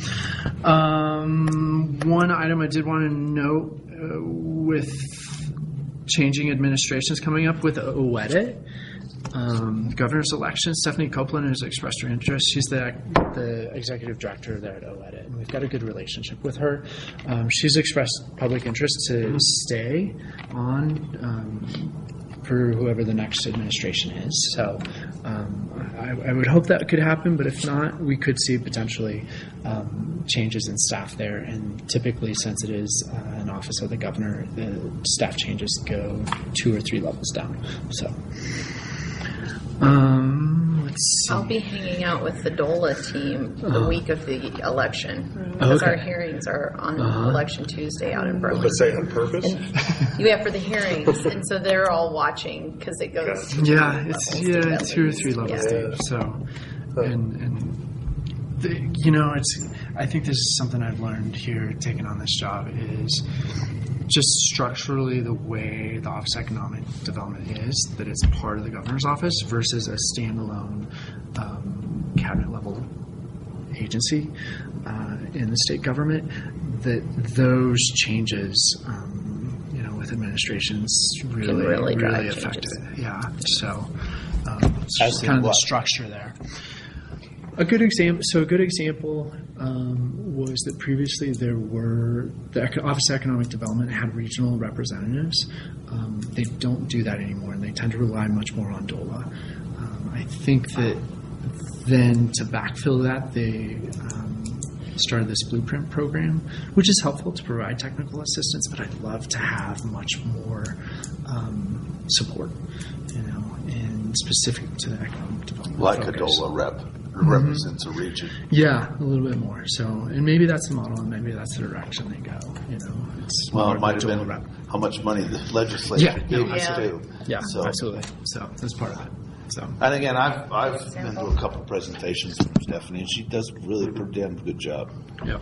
one item I did want to note with changing administrations coming up with OEDIT, governor's election, Stephanie Copeland has expressed her interest. She's the executive director there at OEDIT, and we've got a good relationship with her. She's expressed public interest to stay on for whoever the next administration is. So I would hope that could happen, but if not, we could see potentially changes in staff there. And typically, since it is an office of the governor, the staff changes go 2 or 3 levels down. So let's see. I'll be hanging out with the DOLA team the week of the election because our hearings are on Election Tuesday out in Burlington. But say on purpose? For the hearings, and so they're all watching because it goes. It's 2 or 3 levels deep. So, I think this is something I've learned here taking on this job is just structurally the way the Office of Economic Development is, that it's part of the governor's office versus a standalone cabinet level agency in the state government, that those changes with administrations really affect it. Yeah. So it's just kind of the structure there. A good example was that previously the Office of Economic Development had regional representatives. They don't do that anymore, and they tend to rely much more on DOLA. I think that then to backfill that, they started this blueprint program, which is helpful to provide technical assistance, but I'd love to have much more support, and specific to the economic development. Like focus. A DOLA rep. Represents a region. Yeah, a little bit more. So, and maybe that's the model, and maybe that's the direction they go. It's it might have been how much money the legislature gave us too. Yeah, absolutely. So that's part of it. So, and again, I've been to a couple presentations from Stephanie, and she does a really pretty damn good job. Yep.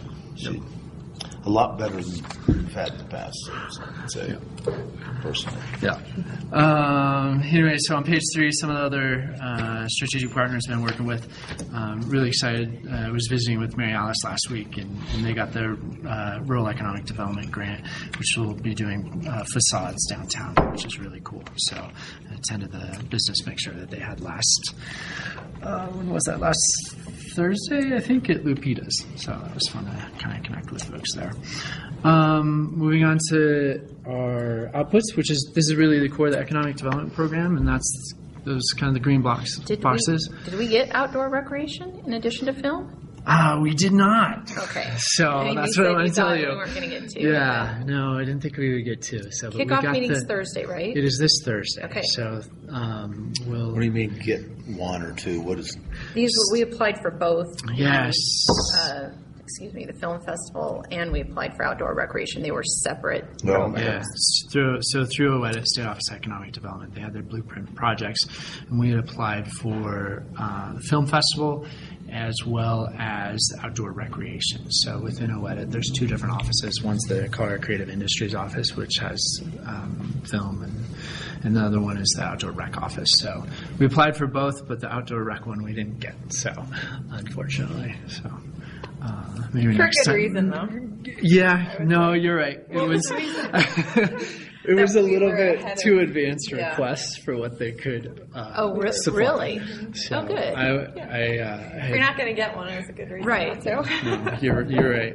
A lot better than we've had in the past. So I'd say, personally. Yeah. Anyway, so on page 3, some of the other strategic partners I've been working with. Really excited. I was visiting with Mary Alice last week, and they got their Rural Economic Development Grant, which will be doing facades downtown, which is really cool. So I attended the business mixer that they had last, when was that? Last Thursday, I think, at Lupita's. So it was fun to kind of connect with folks there. Moving on to our outputs, this is really the core of the economic development program, and those kind of the green boxes. Did we get outdoor recreation in addition to film? We did not. Okay. So I think that's you what said I'm going you to tell thought you. we weren't going to get to. Yeah, no, I didn't think we would get to. So, but we Kickoff got meeting's Thursday, right? It is this Thursday. Okay. So we'll. What do you mean get one or two? What is? We applied for both. Yes. The film festival, and we applied for outdoor recreation. They were separate. Well, Yeah, through OEDA, State Office of Economic Development, they had their blueprint projects, and we had applied for the film festival as well as outdoor recreation. So within OEDA, there's two different offices. One's the Colorado Creative Industries office, which has film, and the other one is the outdoor rec office. So we applied for both, but the outdoor rec one we didn't get. So unfortunately, so. Maybe For next good time. reason, though. Yeah, no, you're right. It was it was a little bit too advanced request for what they could. Supply. Really? So good. If you're not going to get one, it's a good reason. Right. Not to. No, you're right.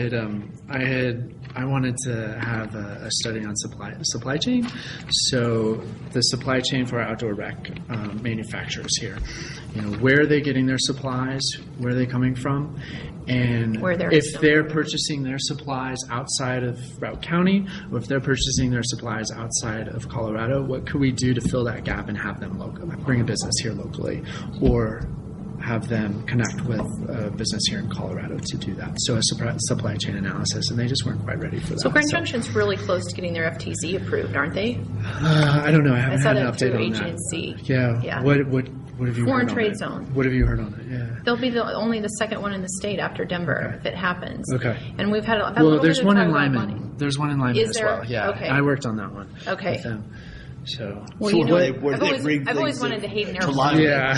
I wanted to have a study on supply chain. So the supply chain for our outdoor rec manufacturers here, where are they getting their supplies? Where are they coming from? And if they're purchasing their supplies outside of Routt County, or if they're purchasing their supplies outside of Colorado, what could we do to fill that gap and have them bring a business here locally, or have them connect with a business here in Colorado to do that? So a supply chain analysis, and they just weren't quite ready for that. So Grand Junction's really close to getting their FTZ approved, aren't they? I don't know. I haven't had an that update through on that. agency. Yeah. What have you Foreign heard trade on it? zone. What have you heard on it? Yeah. They'll be only the second one in the state after Denver if it happens. Okay. And we've had there's one in Lyman. There's one in Lyman Is as there? well. Yeah. Okay. I worked on that one. Okay. With them. So. Well, I've always wanted to Hayden Air Force. Yeah.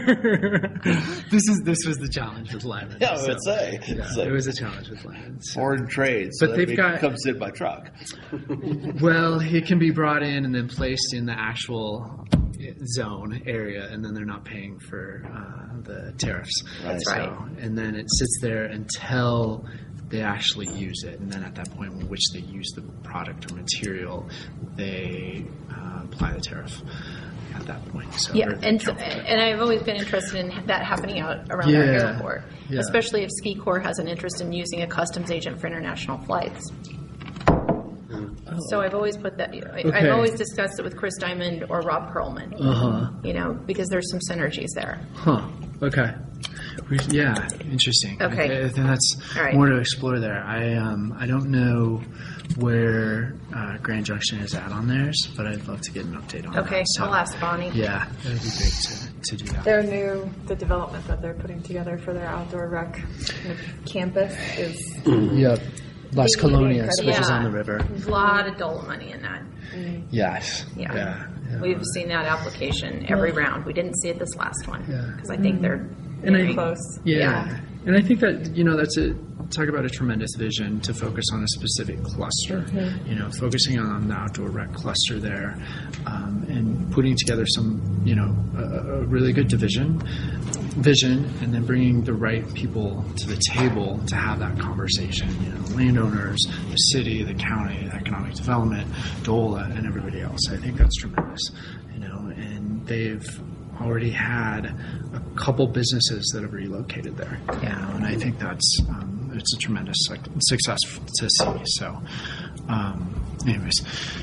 This was the challenge with Lyman. Yeah, I would say. It was a challenge with Lyman. So. Foreign trade. So But they've got comes in by truck. Well, it can be brought in and then placed in the actual zone area, and then they're not paying for the tariffs. That's right. And then it sits there until they actually use it, and then at that point in which they use the product or material, they apply the tariff at that point. So and I've always been interested in that happening out around our airport, especially if Ski Corps has an interest in using a customs agent for international flights. So I've always put that. I've always discussed it with Chris Diamond or Rob Perlman. Because there's some synergies there. Huh. Okay. Yeah. Interesting. Okay. I think that's more to explore there. I don't know where Grand Junction is at on theirs, but I'd love to get an update on that. Okay. So I'll ask Bonnie. Yeah, that'd be great to do that. The development that they're putting together for their outdoor rec campus is. Yep. Las Colonias, which is on the river. A lot of dollar money in that. Yes. Yeah. We've seen that application every round. We didn't see it this last one because I think they're very close. Yeah. And I think that, that's talk about a tremendous vision to focus on a specific cluster, focusing on the outdoor rec cluster there, and putting together some, a really good vision, and then bringing the right people to the table to have that conversation, landowners, the city, the county, economic development, DOLA, and everybody else. I think that's tremendous, and they've already had a couple businesses that have relocated there, and I think that's it's a tremendous success to see. So, anyways,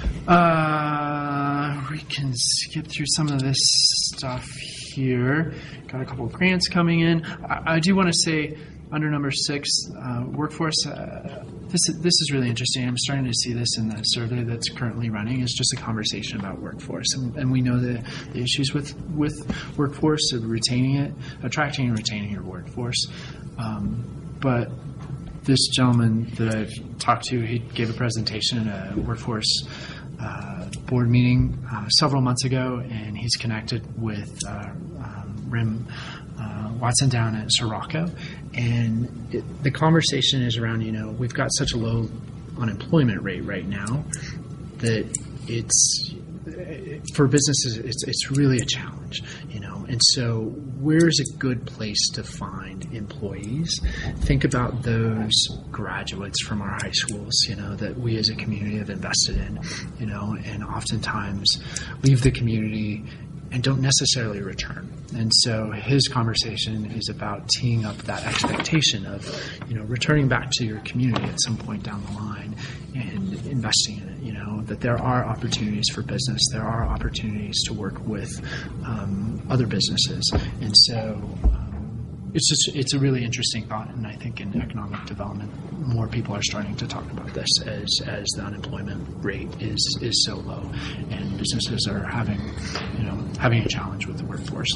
we can skip through some of this stuff here. Got a couple of grants coming in. I do want to say under number 6, workforce. This is really interesting. I'm starting to see this in the survey that's currently running. It's just a conversation about workforce, and we know the issues with workforce, of attracting and retaining your workforce. But this gentleman that I've talked to, he gave a presentation at a workforce board meeting several months ago, and he's connected with Rim Watson down at Sirocco, and the conversation is around, we've got such a low unemployment rate right now that it's for businesses, it's really a challenge, and so where's a good place to find employees? Think about those graduates from our high schools, that we as a community have invested in, and oftentimes leave the community and don't necessarily return. And so his conversation is about teeing up that expectation of, returning back to your community at some point down the line and investing in it. That there are opportunities for business, there are opportunities to work with other businesses, and so it's a really interesting thought. And I think in economic development, more people are starting to talk about this as the unemployment rate is so low, and businesses are having a challenge with the workforce.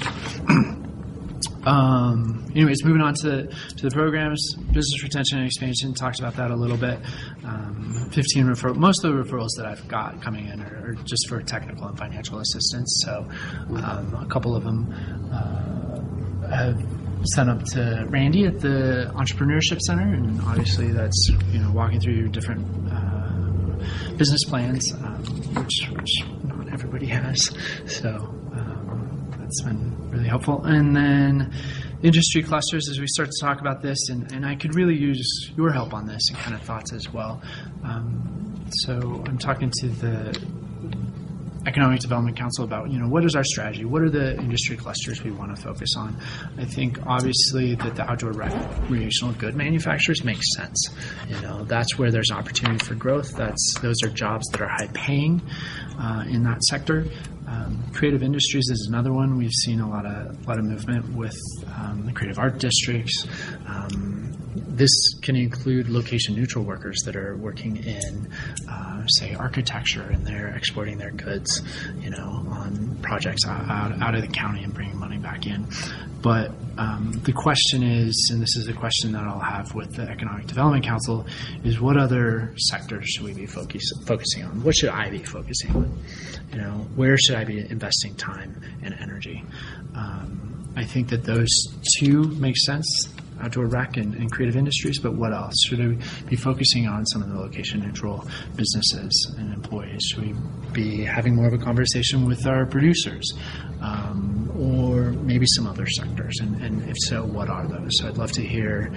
Anyways, moving on to the programs, business retention and expansion, talked about that a little bit. 15 referrals. Most of the referrals that I've got coming in are just for technical and financial assistance. So a couple of them have sent up to Randy at the Entrepreneurship Center, and obviously that's walking through your different business plans, which not everybody has. So that's been really helpful. And then industry clusters, as we start to talk about this, and I could really use your help on this and kind of thoughts as well. So I'm talking to the Economic Development Council about, what is our strategy? What are the industry clusters we want to focus on? I think obviously that the outdoor recreational good manufacturers makes sense. That's where there's opportunity for growth. Those are jobs that are high paying in that sector. Creative industries is another one. We've seen a lot of movement with the creative art districts. This can include location-neutral workers that are working in, say, architecture, and they're exporting their goods, on projects out of the county and bringing money back in. But the question is, and this is the question that I'll have with the Economic Development Council, is what other sectors should we be focusing on? What should I be focusing on? Where should I be investing time and energy? I think that those two make sense, outdoor rec and creative industries, but what else? Should we be focusing on some of the location-neutral businesses and employees? Should we be having more of a conversation with our producers? Or maybe some other sectors? And if so, what are those? So I'd love to hear,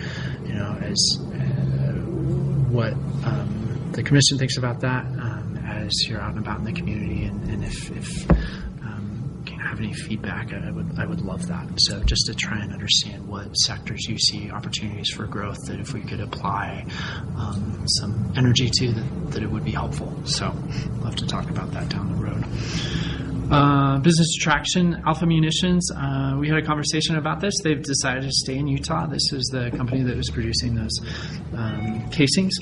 what the commission thinks about that as you're out and about in the community, and if have any feedback, I would love that. So just to try and understand what sectors you see opportunities for growth, that if we could apply some energy to, that it would be helpful. So I'd love to talk about that down the road. Business attraction, Alpha Munitions. We had a conversation about this. They've decided to stay in Utah. This is the company that was producing those casings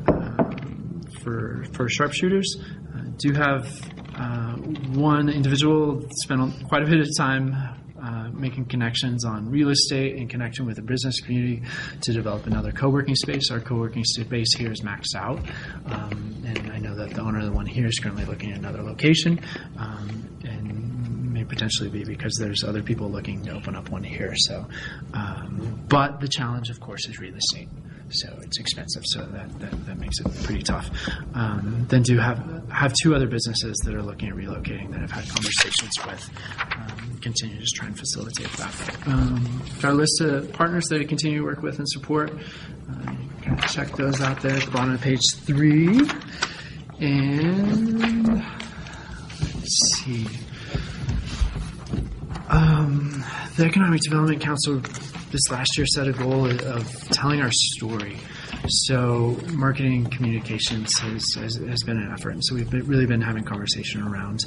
for sharpshooters. Do have one individual spent quite a bit of time making connections on real estate and connection with the business community to develop another co-working space. Our co-working space here is maxed out, and I know that the owner of the one here is currently looking at another location, and may potentially be because there's other people looking to open up one here. So, but the challenge, of course, is real estate. So it's expensive, so that makes it pretty tough. Then do have two other businesses that are looking at relocating that I've had conversations with. Continue to just try and facilitate that. Got a list of partners that I continue to work with and support. Kind of check those out there at the bottom of page 3. And let's see. The Economic Development Council this last year set a goal of telling our story. So marketing communications has been an effort. And so we've really been having conversation around,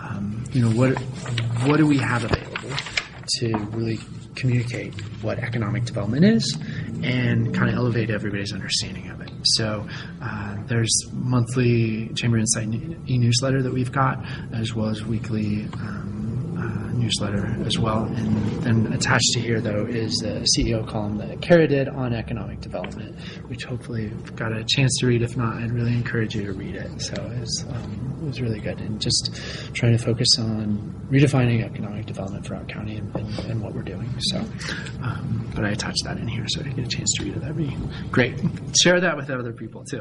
what do we have available to really communicate what economic development is and kind of elevate everybody's understanding of it. So there's monthly Chamber Insight e-newsletter that we've got, as well as weekly newsletter as well. And then attached to here, though, is the CEO column that Kara did on economic development, which hopefully you've got a chance to read. If not, I'd really encourage you to read it. So it was really good. And just trying to focus on redefining economic development for our county and what we're doing. So, but I attached that in here so I get a chance to read it. That'd be great. Share that with other people, too.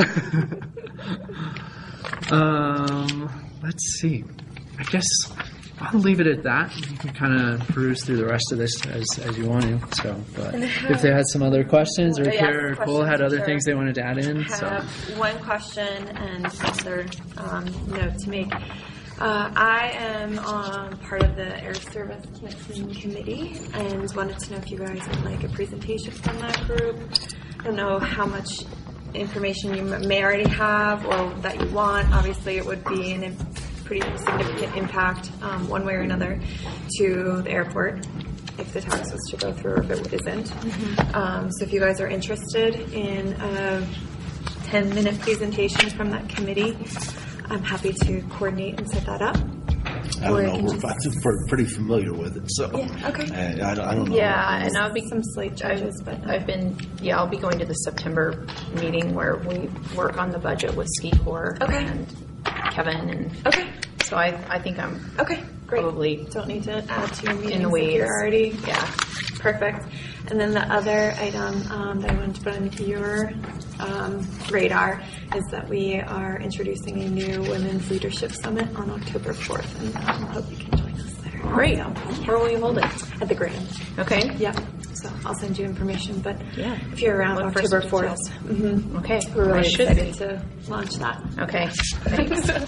Let's see. I guess I'll leave it at that. You can kind of peruse through the rest of this as you want to. So, but if they had some other questions, or Kara or Cole had other things they wanted to add in. I have one question and another note to make. I am part of the Air Service Commission Committee and wanted to know if you guys would like a presentation from that group. I don't know how much information you may already have or that you want. Obviously, it would be a pretty significant impact one way or another to the airport if the tax was to go through or if it isn't. So if you guys are interested in a 10-minute presentation from that committee, I'm happy to coordinate and set that up. I don't know. We're pretty familiar with it, so yeah, okay. I don't know. Yeah, and I'll be some slight changes, but I'll be going to the September meeting where we work on the budget with Ski Corps and Kevin, and so I think I'm great. Probably don't need to add to your meetings in the weeds. If you're already perfect. And then the other item that I wanted to put on your radar is that we are introducing a new Women's Leadership Summit on October 4th, and I hope you can join us there. Great. Where will you hold it? At the Grand. Okay. Yep. So I'll send you information, but if you're around October 4th. Okay. We're really excited to launch that. Okay. Thanks.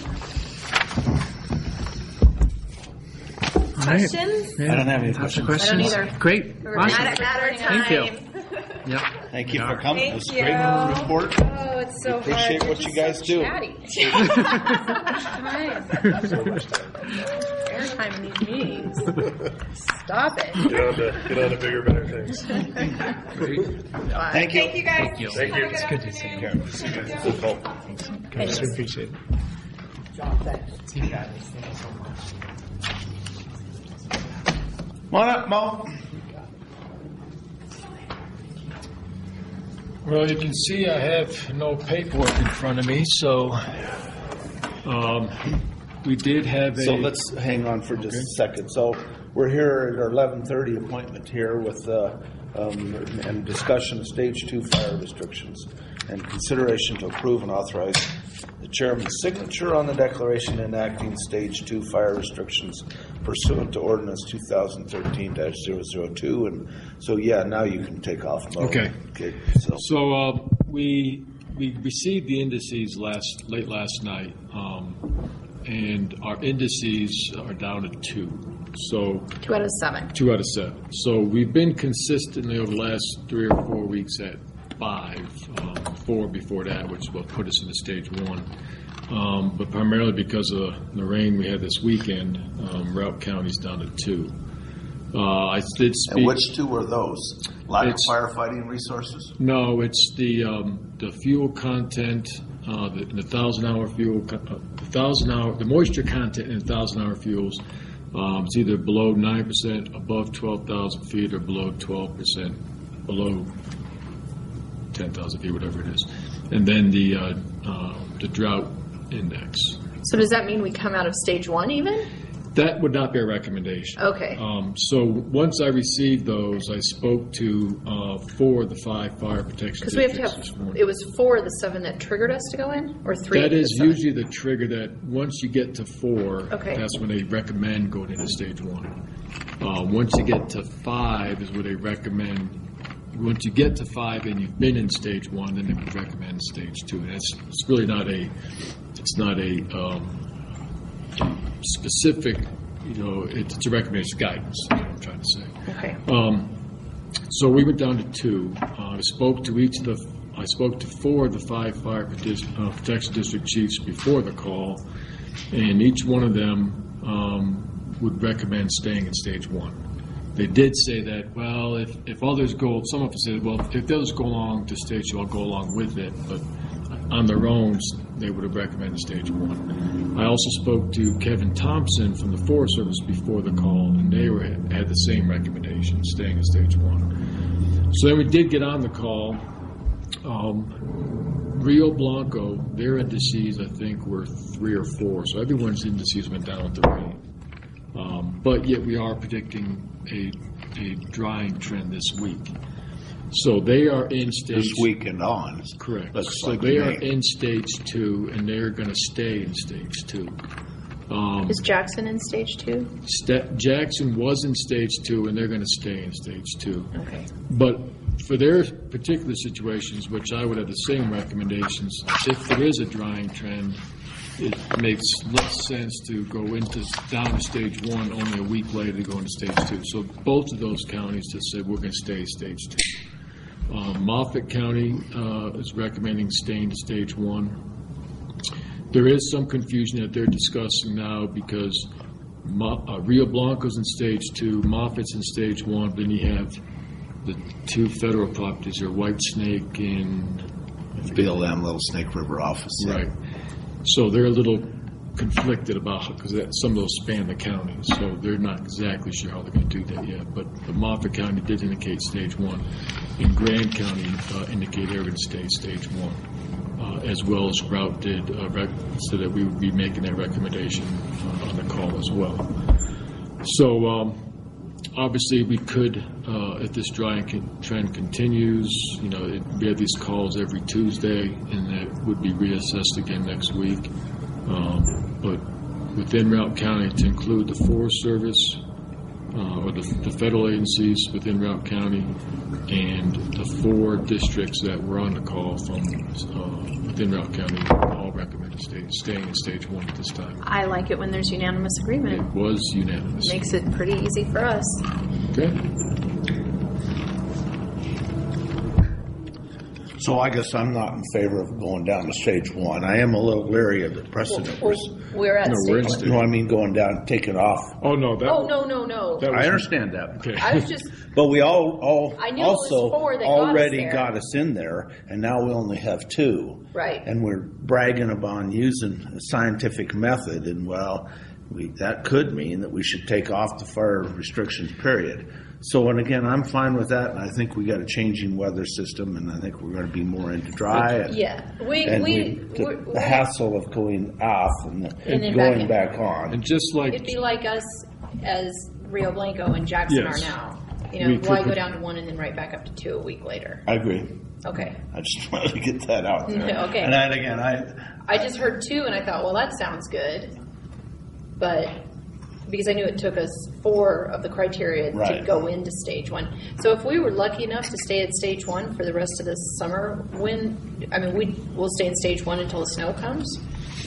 Questions? I don't have any questions. I don't either. Great. We're Awesome. at our time. Thank you. Yep. Thank you for coming. It was a Thank great you. report. Oh, it's so We appreciate hard. what you guys do. Airtime in these meetings. Stop it. Get on to bigger, better things. Thank you. Thank you, guys. Thank you. Have a Good to see you. Thanks. Appreciate it. John, thanks. See you guys. Thank you so much. Come on up, Mo. Well, you can see I have no paperwork in front of me, so we did have a... So let's hang on for just a second. So we're here at our 11:30 appointment here with and discussion of Stage 2 fire restrictions and consideration to approve and authorize the chairman's signature on the declaration enacting Stage 2 fire restrictions pursuant to Ordinance 2013-002. And so, now you can take off. Mo. Okay. So we received the indices late last night, and our indices are down to 2. So 2 out of 7. 2 out of 7. So we've been consistently over the last 3 or 4 weeks at 5, 4 before that, which will put us into Stage 1. But primarily because of the rain we had this weekend, Routt County's down to 2. I did speak. And which 2 were those? Lack of firefighting resources? No, it's the fuel content, the 1,000-hour fuel, the moisture content in 1,000-hour fuels. It's either below 9%, above 12,000 feet, or below 12%, below 10,000 feet, whatever it is. And then the drought index. So does that mean we come out of Stage 1 even? That would not be a recommendation. Okay. So once I received those, I spoke to 4 of the 5 fire protection Because we have to districts have, this morning. it was 4 of the 7 that triggered us to go in? Or 3 That of is the 7? usually the trigger that once you get to 4, Okay. that's when they recommend going into Stage 1. Once you get to 5 is where they recommend. Once you get to 5 and you've been in Stage 1, then they would recommend Stage 2. And it's really not a specific, it's a recommendation guidance, is what I'm trying to say. Okay. So we went down to 2. I spoke to 4 of the 5 fire protection district chiefs before the call, and each one of them would recommend staying in Stage 1. They did say that, well, if others go, some of them said, well, if others go along to Stage 2, I'll go along with it, but on their own, they would have recommended Stage 1. I also spoke to Kevin Thompson from the Forest Service before the call, and they had the same recommendation, staying in Stage 1. So then we did get on the call. Rio Blanco, their indices, I think, were 3 or 4, so everyone's indices went down with the rain. But yet we are predicting a drying trend this week. So they are in Stage... This weekend on. Correct. So they are in Stage 2, and they're going to stay in Stage 2. Is Jackson in Stage 2? Jackson was in Stage 2, and they're going to stay in Stage 2. Okay. But for their particular situations, which I would have the same recommendations, if there is a drying trend, it makes less sense to go down to stage 1 only a week later to go into stage 2. So both of those counties just said we're going to stay stage 2. Moffett County is recommending staying to stage 1. There is some confusion that they're discussing now because Rio Blanco's in stage 2, Moffitt's in stage 1, then you have the 2 federal properties are White Snake and BLM, Little Snake River office. Right. So they're a little conflicted about because some of those span the county, so they're not exactly sure how they're going to do that yet. But the Moffett County did indicate stage 1, and Grand County indicated they were going to stay stage 1, as well as Route did, so that we would be making that recommendation on the call as well. So obviously we could, if this trend continues, we have these calls every Tuesday, and that would be reassessed again next week. But within Routt County, to include the Forest Service or the federal agencies within Routt County and the 4 districts that were on the call from within Routt County, all recommended staying in stage 1 at this time. I like it when there's unanimous agreement. It was unanimous. Makes it pretty easy for us. Okay. So I guess I'm not in favor of going down to stage 1. I am a little leery of the precedent. We're at stage 1. No, I mean going down, take it off. Oh, no. No. I understand that. Okay. I was just... But we all I knew also it was 4 that already got us there. got us in there, and now we only have 2. Right. And we're bragging about using a scientific method, and that could mean that we should take off the fire restrictions, period. So, and again, I'm fine with that, and I think we got a changing weather system, and I think we're going to be more into dry. The hassle of going off and then going back on. And just like it'd be like us as Rio Blanco and Jackson Yes. are now. We Why could- go down to 1 and then right back up to 2 a week later? I agree. Okay. I just wanted to get that out there. Okay. And again, I just heard 2 and I thought, well, that sounds good. But because I knew it took us 4 of the criteria to Right. go into stage 1. So if we were lucky enough to stay at stage 1 for the rest of this summer, we'll stay in stage 1 until the snow comes?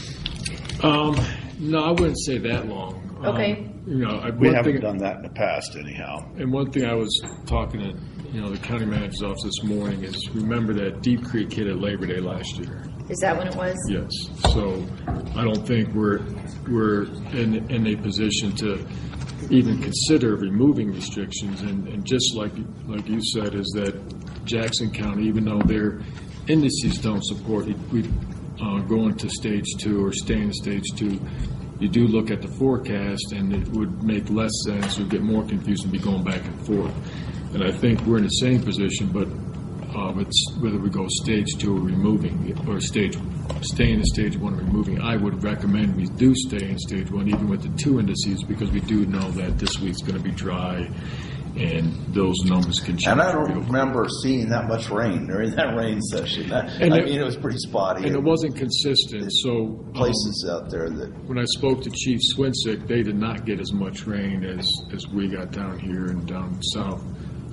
No, I wouldn't say that long. Okay. we haven't done that in the past anyhow. And one thing I was talking to the county manager's office this morning is remember that Deep Creek hit at Labor Day last year. Is that when it was? Yes. So I don't think we're in a position to even consider removing restrictions. And just like you said, is that Jackson County, even though their indices don't support it, we going to stage 2 or staying in stage 2. You do look at the forecast, and it would make less sense or get more confusing to be going back and forth. And I think we're in the same position, but it's whether we go stage 2 or removing, or staying in stage 1 and removing. I would recommend we do stay in stage 1, even with the 2 indices, because we do know that this week's going to be dry, and those numbers can change. And I don't remember seeing that much rain during that rain session. It was pretty spotty. And it wasn't consistent. So places out there that when I spoke to Chief Swinsick, they did not get as much rain as we got down here and down south.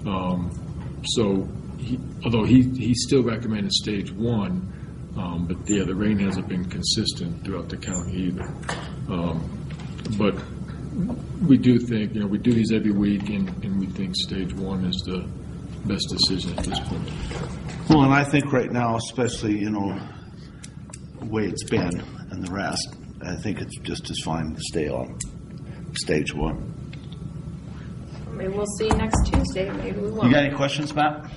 So although he still recommended stage 1, but the rain hasn't been consistent throughout the county either. But we do think, we do these every week, and we think stage 1 is the best decision at this point. Well, and I think right now, especially, the way it's been and the rest, I think it's just as fine to stay on stage 1. Maybe we'll see next Tuesday. Maybe we won't. You got any questions, Matt?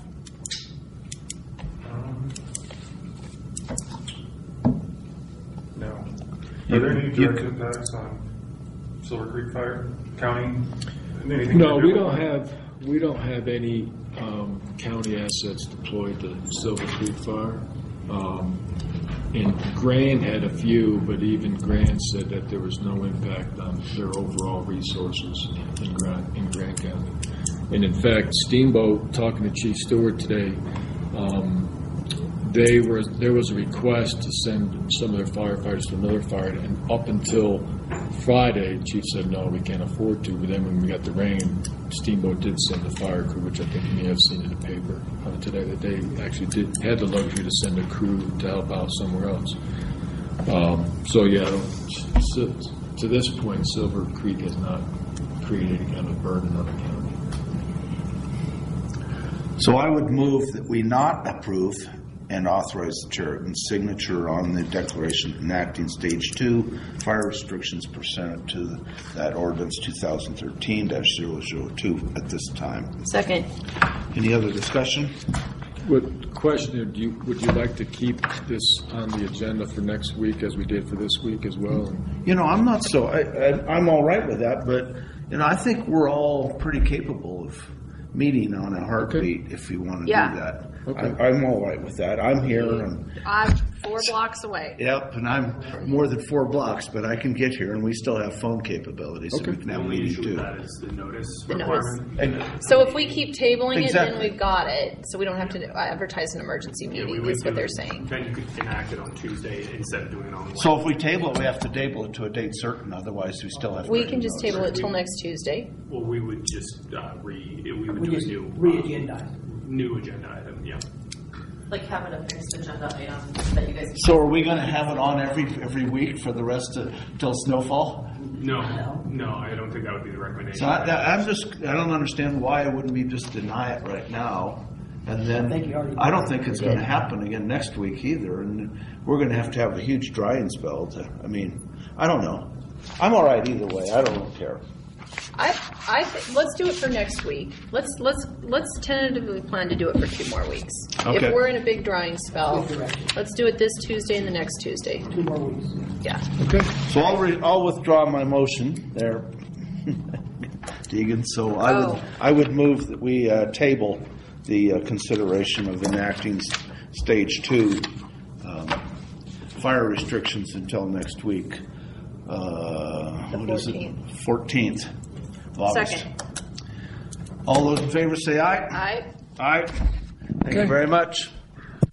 No. Are there any direct impacts on Silver Creek Fire County? Anything No, to do we with don't have any county assets deployed to Silver Creek Fire. And Grand had a few, but even Grand said that there was no impact on their overall resources in Grand County. And in fact, Steamboat, talking to Chief Stewart today, there was a request to send some of their firefighters to Miller Fire, and up until Friday, Chief said, no, we can't afford to. But then when we got the rain, Steamboat did send the fire crew, which I think you may have seen in the paper today, that they actually had the luxury to send a crew to help out somewhere else. So yeah, to this point, Silver Creek has not created any kind of burden on the county. So I would move that we not approve and authorize the chairman's signature on the declaration enacting Stage 2 fire restrictions pursuant to that ordinance 2013-002 at this time. Second. Any other discussion? Question: would you like to keep this on the agenda for next week as we did for this week as well? I'm not so. I'm all right with that, but I think we're all pretty capable of meeting on a heartbeat if you want to do that. Okay. I'm all right with that. I'm here, and I'm 4 blocks away. Yep, and I'm more than 4 blocks, but I can get here, and we still have phone capabilities, so we can have a meeting too. That is the notice The requirement. So if we keep tabling it, then Exactly. we've got it. So we don't have to advertise an emergency meeting, is what they're saying. Then you could enact it on Tuesday instead of doing it on Wednesday. So if we table it, we have to table it to a date certain. Otherwise, we still have to. We can just table it till next Tuesday. Well, we would just We do a just new re-agendize. new agenda item. Yeah. Like having a fixed agenda item that you guys. So are we going to have it on every week for the rest of till snowfall? No, I don't think that would be the recommendation. So I don't understand why I wouldn't be just deny it right now, and then I don't think it's going to happen again next week either, and we're going to have a huge drying spell. I don't know. I'm all right either way. I don't care. Let's do it for next week. Let's tentatively plan to do it for 2 more weeks. Okay. If we're in a big drying spell, let's do it this Tuesday and the next Tuesday. 2 more weeks. Yeah. Okay. So I'll withdraw my motion there, Deegan. So I would move that we table the consideration of enacting Stage 2 fire restrictions until next week. What is it? 14th of August. Second. All those in favor say aye. Aye. Aye. Thank you very much.